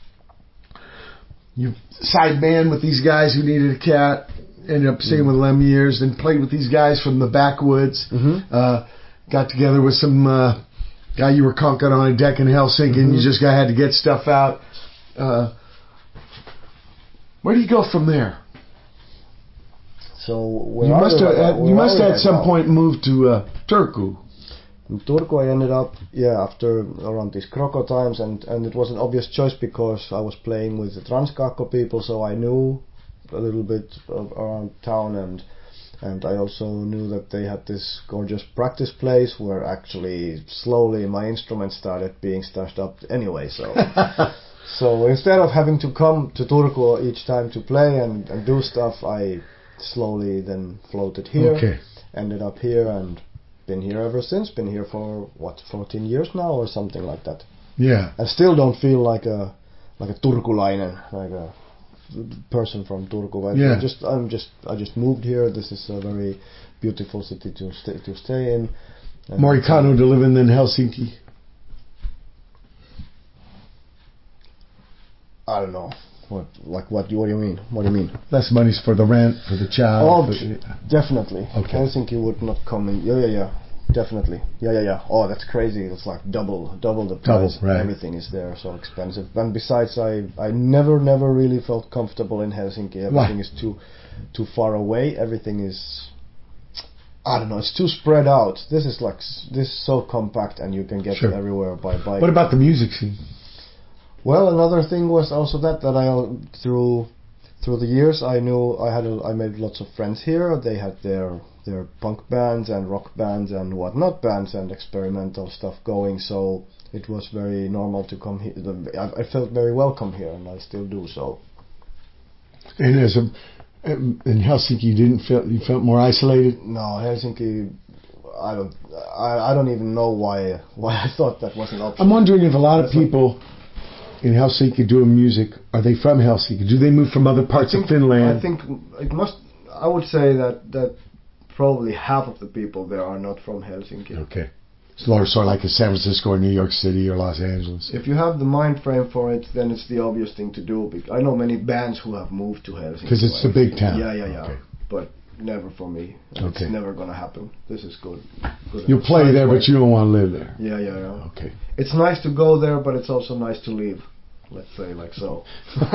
you side band with these guys who needed a cat, ended up singing with Lem Years, then played with these guys from the backwoods. Mm-hmm. Uh, got together with some uh, guy you were conking on a deck in Helsinki, and you just got, had to get stuff out. Uh, where do you go from there? So where You are must we have right at, now? you Where must are we have at right some now? point moved to uh, Turku. In Turku I ended up, yeah, after around these Croco times, and, and it was an obvious choice because I was playing with the Transkakko people, so I knew a little bit of, around town, and and I also knew that they had this gorgeous practice place where actually slowly my instruments started being stashed up anyway, so so instead of having to come to Turku each time to play and, and do stuff, I slowly then floated here, Okay. ended up here, and been here ever since. Been here for what, fourteen years now or something like that. Yeah. I still don't feel like a like a Turkulainen, like a person from Turku. I Yeah. just I'm just I just moved here. This is a very beautiful city to stay to stay in. And Morikano to live in in Helsinki. I don't know what like what do what do you mean? What do you mean? Less money's for the rent, for the child. Oh, for- d- definitely. Okay. Helsinki would not come in. Yeah, yeah, yeah. Definitely. Yeah, yeah, yeah. Oh, that's crazy. It's like double, double the Double, price. right. Everything is there, so expensive. And besides, I, I never, never really felt comfortable in Helsinki. Everything Why? is too, too far away. Everything is, I don't know. It's too spread out. This is like s- this is so compact, and you can get Sure. everywhere by bike. What about the music scene? Well, another thing was also that that I al- through through the years I knew I had a, I made lots of friends here. They had their their punk bands and rock bands and whatnot bands and experimental stuff going. So it was very normal to come here. I, I felt very welcome here, and I still do so. And as a in Helsinki, you didn't feel you felt more isolated. No, Helsinki. I don't. I, I don't even know why why I thought that was an option. I'm wondering if a lot of That's what- people in Helsinki doing music, are they from Helsinki? Do they move from other parts I think, of Finland? I think it must. I would say that that probably half of the people there are not from Helsinki. Okay. It's sort of sort of like a San Francisco or New York City or Los Angeles. If you have the mind frame for it, then it's the obvious thing to do. bec- I know many bands who have moved to Helsinki. Because it's a big town. Yeah, yeah, yeah. Okay. But never for me. Okay. It's never gonna happen. This is good. good You'll play Nice there, work. but you don't want to live there. Yeah, yeah, yeah. Okay. It's nice to go there, but it's also nice to leave. Let's say like so.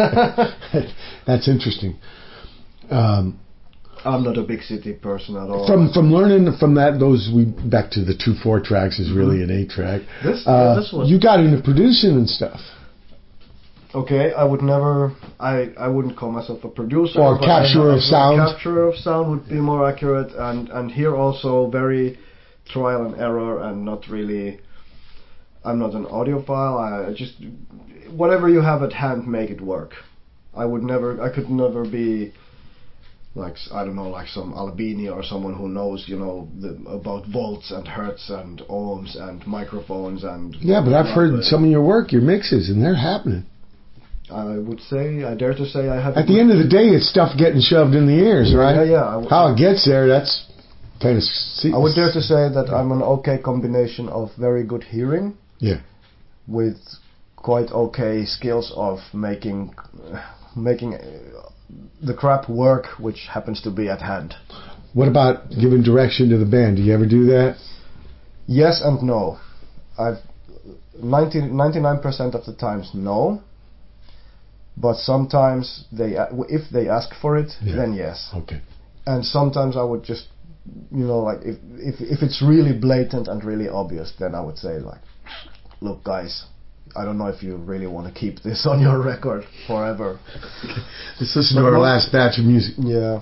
That's interesting. Um, I'm not a big city person at all. from from learning from that, those we back to the two four tracks is really an eight track. This- Uh, yeah, this was- you got into producing and stuff, Okay, I would never. I, I wouldn't call myself a producer. Or but capturer I, of sound. Capturer of sound would be more accurate, and and here also very trial and error, and not really. I'm not an audiophile. I just whatever you have at hand, make it work. I would never. I could never be. Like I don't know, like some Albini or someone who knows, you know, the, about volts and hertz and ohms and microphones and. yeah. But I've heard But some of your work, your mixes, and they're happening. I would say, I dare to say, I have. At the end of the day, it's stuff getting shoved in the ears, right? Yeah, yeah. I w- How it gets there, that's kind of. See- I would dare to say that I'm an okay combination of very good hearing Yeah. with quite okay skills of making, making uh, the crap work which happens to be at hand. What about giving direction to the band? Do you ever do that? Yes and no. I've ninety, ninety-nine percent of the times no. But sometimes they, if they ask for it, Yeah. then yes. Okay. And sometimes I would just, you know, like if if if it's really blatant and really obvious, then I would say like, look, guys, I don't know if you really want to keep this on your record forever. Let's listen to our last batch of music. Yeah.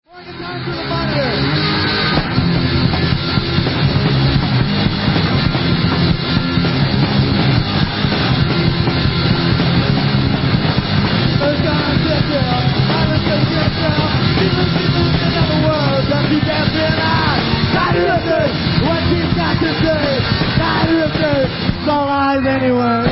Anyway.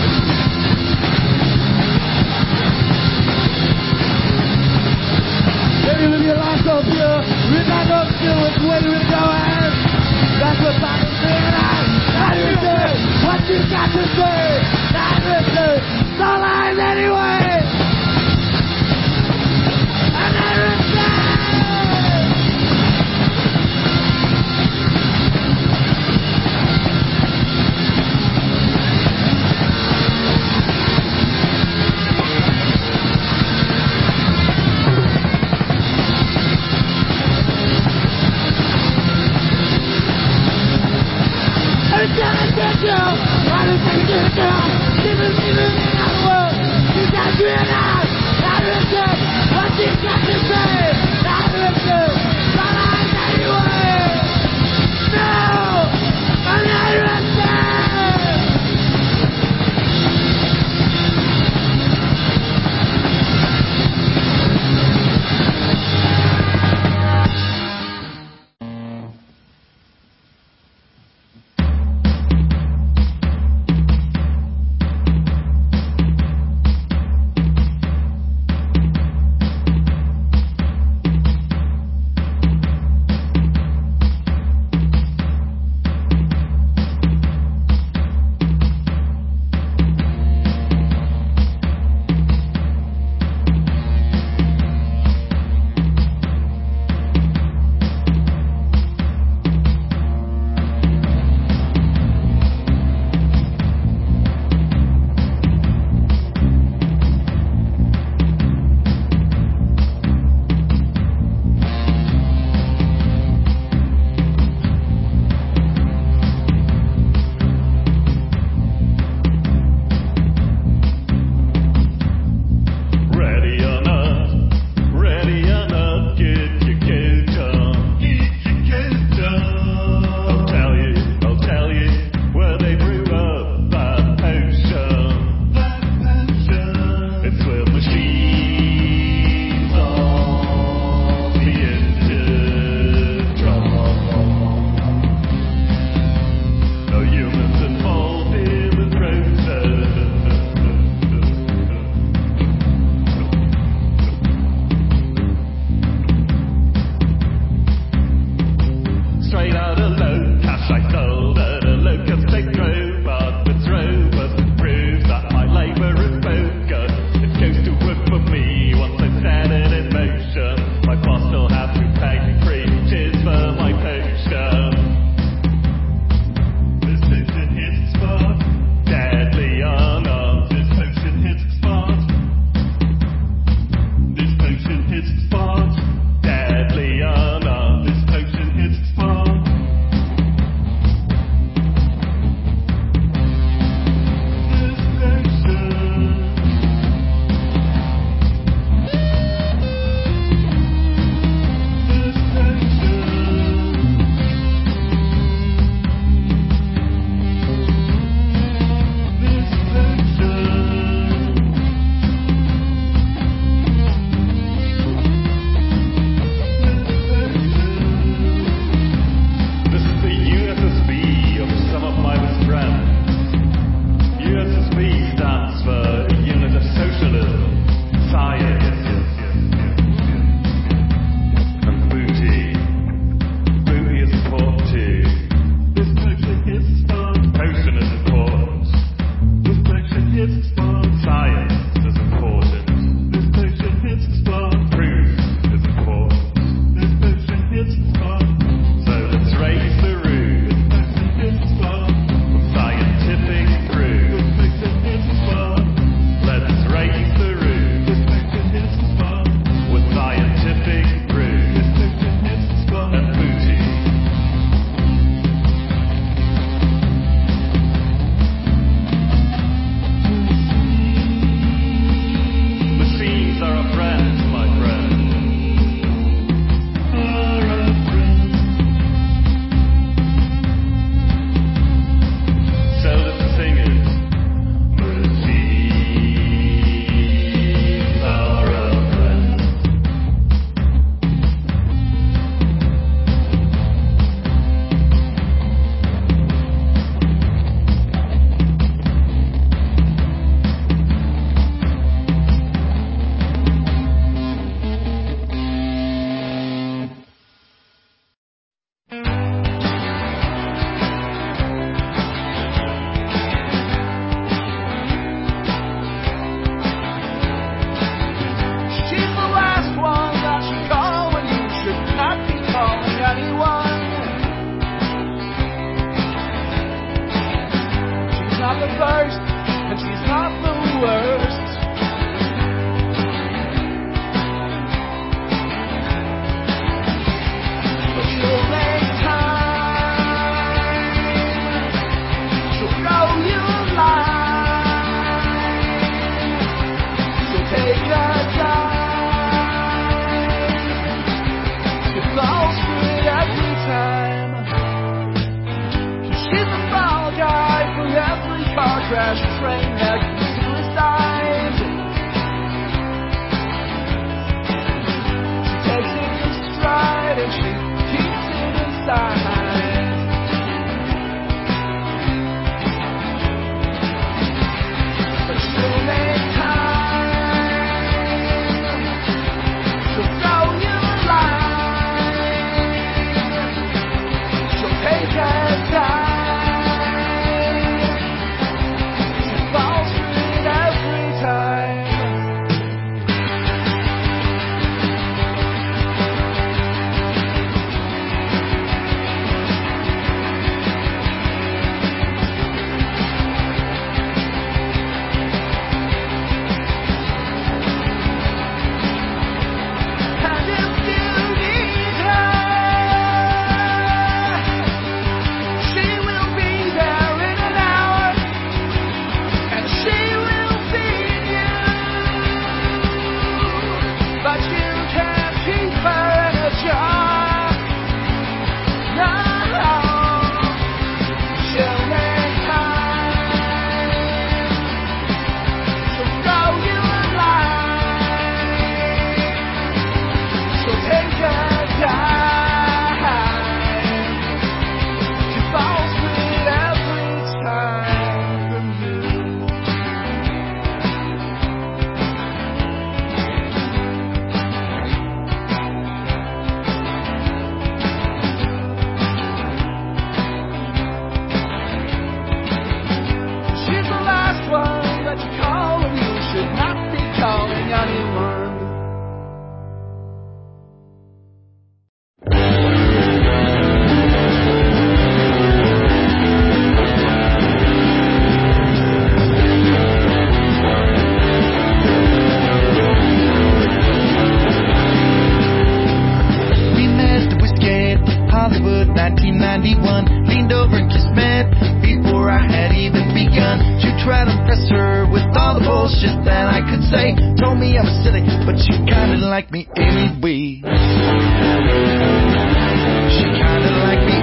Maybe live your life so pure, with that no skill, with where you go and that's what I'm saying. Not listen, what you got to say. Not listen, so lies anyway. And I listen. crash a train now you suicide. She takes it in stride and she keeps it inside. But she'll make time. She'll throw you a line. She'll take her time. nineteen ninety-one, leaned over and kissed me before I had even begun to try to impress her with all the bullshit that I could say. Told me I was silly, but she kinda liked me anyway. She kinda liked me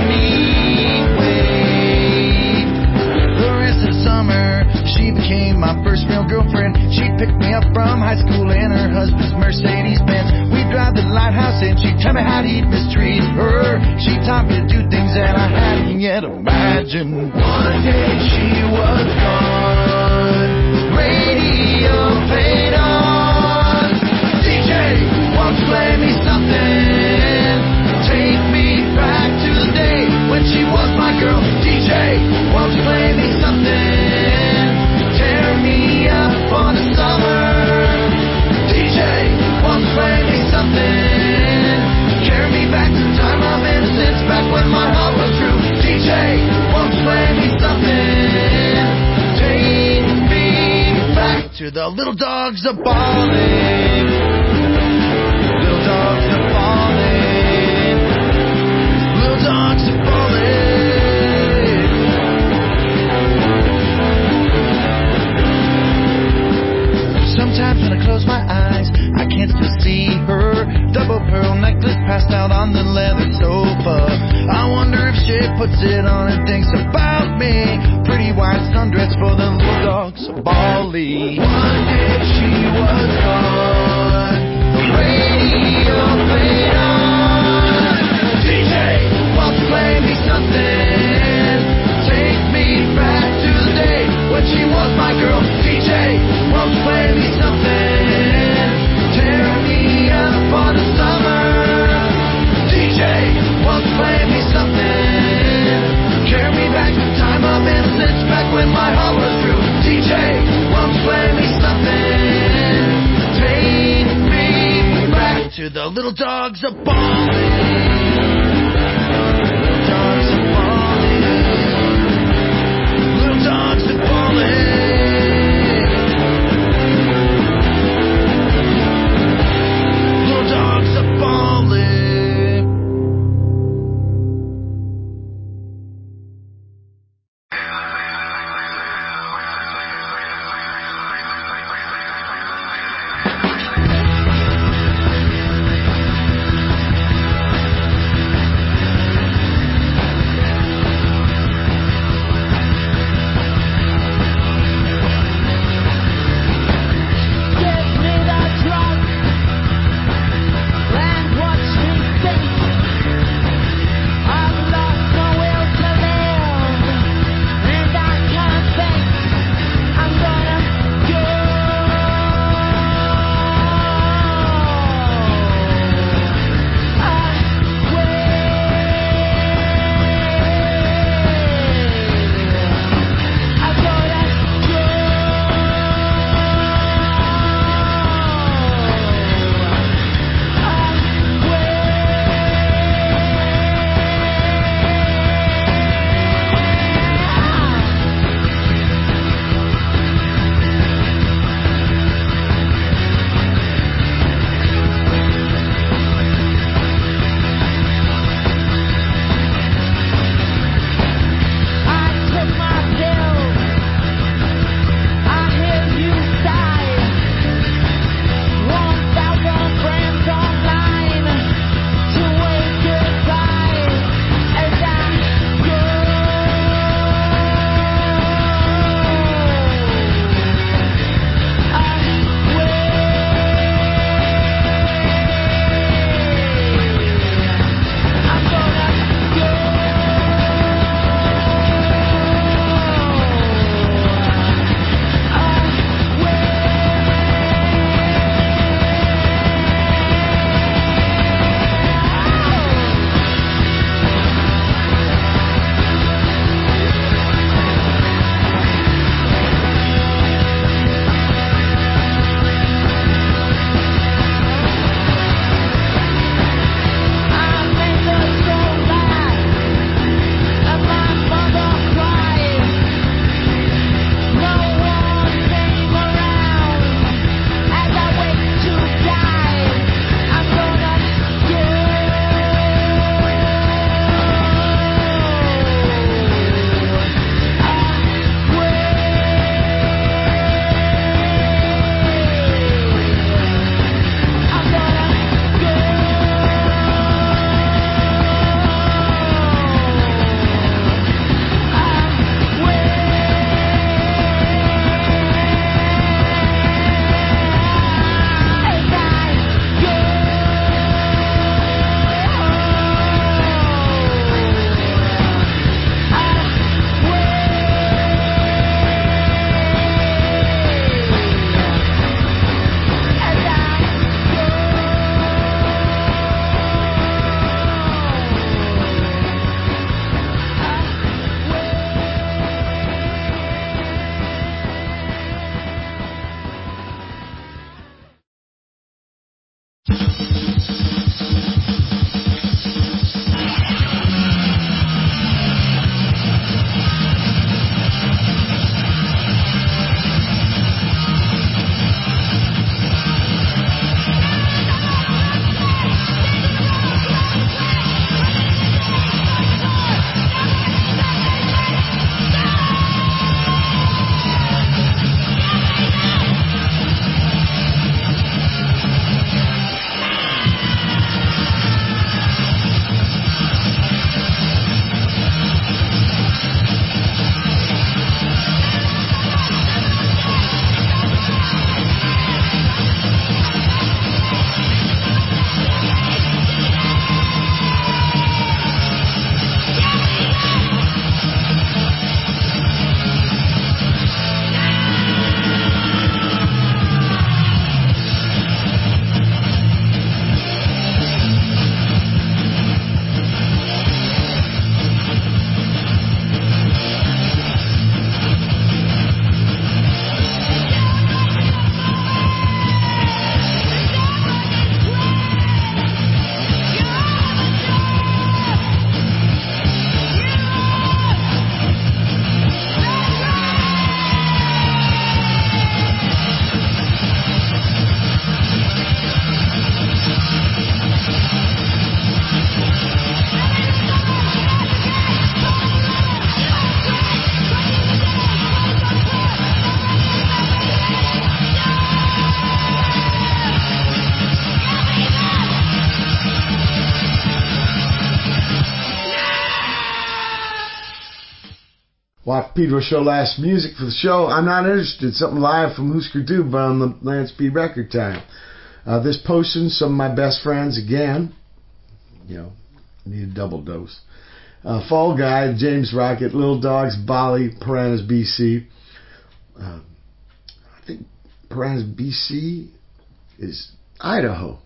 anyway. The rest of the summer, she became my first real girlfriend. She picked me up from high school in her husband's Mercedes Benz. We'd drive to the lighthouse and she'd tell me how to mistreat her. She taught me to do things that I hadn't yet imagined. One day she was gone, radio played on. D J, won't you play me something? Take me back to the day when she was my girl. D J, won't you play me something? Tear me up for the summer. D J, won't you play me something? Carry me back to the time of innocence, back when my heart was true. D J, won't you play me something? Take me back to the little dogs are balling. Little dogs are balling. Little dogs are balling. Sometimes when I close my eyes, I can't still see her. Double pearl necklace passed out on the leather sofa. I wonder if she puts it on and thinks about me. Pretty white sundress for the little dogs, Bali. One day she was gone, the radio played on. D J, won't you play me something? Take me back to the day when she was my girl. D J, won't you play me something? Tear me up for the summer. D J, won't you play me something? Carry me back to the time of innocence, back when my heart was true. D J, won't you play me something? Take me back to the little dogs are balling. Little dogs are balling. Little dogs are balling. Little dogs are balling. Watt Pedro Show last music for the show. I'm not interested. Something live from Husker Du, but on the Land Speed record time. Uh, this posting, some of my best friends again. You know, need a double dose. Uh, Fall Guy, James Rocket, Little Dogs, Bali, Piranhas B C. Uh, I think Piranhas B C is Idaho.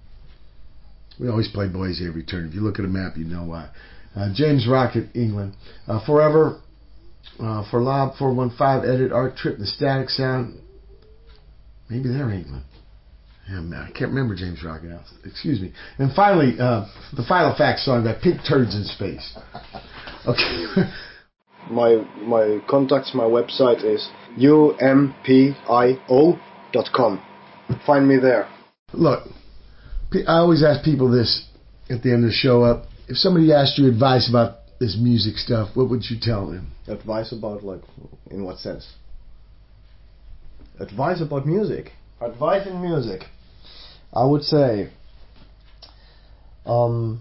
We always play Boise every turn. If you look at a map, you know why. Uh, James Rocket, England. Uh, Forever. Uh, for Lob four one five, Edit, Art Trip, The Static Sound. Maybe they're England. Yeah, man, I can't remember James Rocket now. Excuse me. And finally, uh, the Final Facts song by Pink Turds in Space. Okay. my my contacts, my website is u m p i o dot com. Find me there. Look, I always ask people this at the end of the show. Up, if somebody asked you advice about this music stuff, what would you tell them? Advice about, like, in what sense? Advice about music. Advice in music. I would say, um,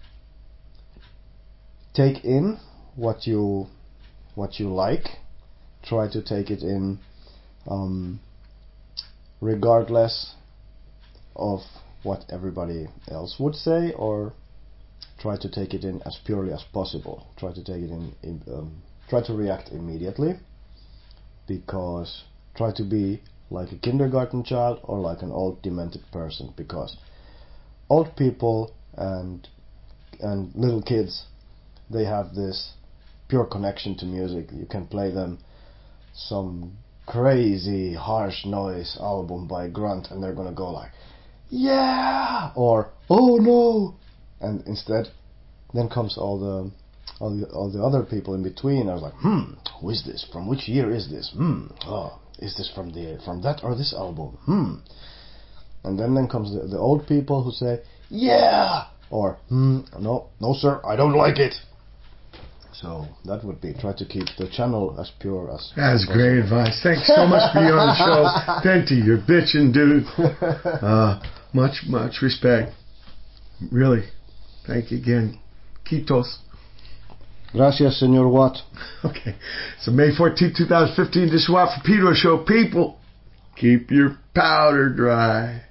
take in what you what you like. Try to take it in, um, regardless of what everybody else would say, or try to take it in as purely as possible. Try to take it in, in um, try to react immediately, because try to be like a kindergarten child or like an old demented person, because old people and and little kids, they have this pure connection to music. You can play them some crazy harsh noise album by Grunt and they're gonna go like, yeah, or oh no. And instead, then comes all the, all the all the other people in between. I was like, hmm, who is this? From which year is this? Hmm, oh, is this from the from that or this album? Hmm. And then then comes the, the old people who say, yeah, or hmm, no, no sir, I don't like it. So that would be, try to keep the channel as pure as That's possible. great advice. Thanks so much for being on the show. Penty, you're bitching, dude. Uh, much, much respect. Really. Thank you again. Quitos. Gracias, Señor Watt. Okay. So May fourteenth, twenty fifteen, this is Watt for Pedro Show. People, keep your powder dry.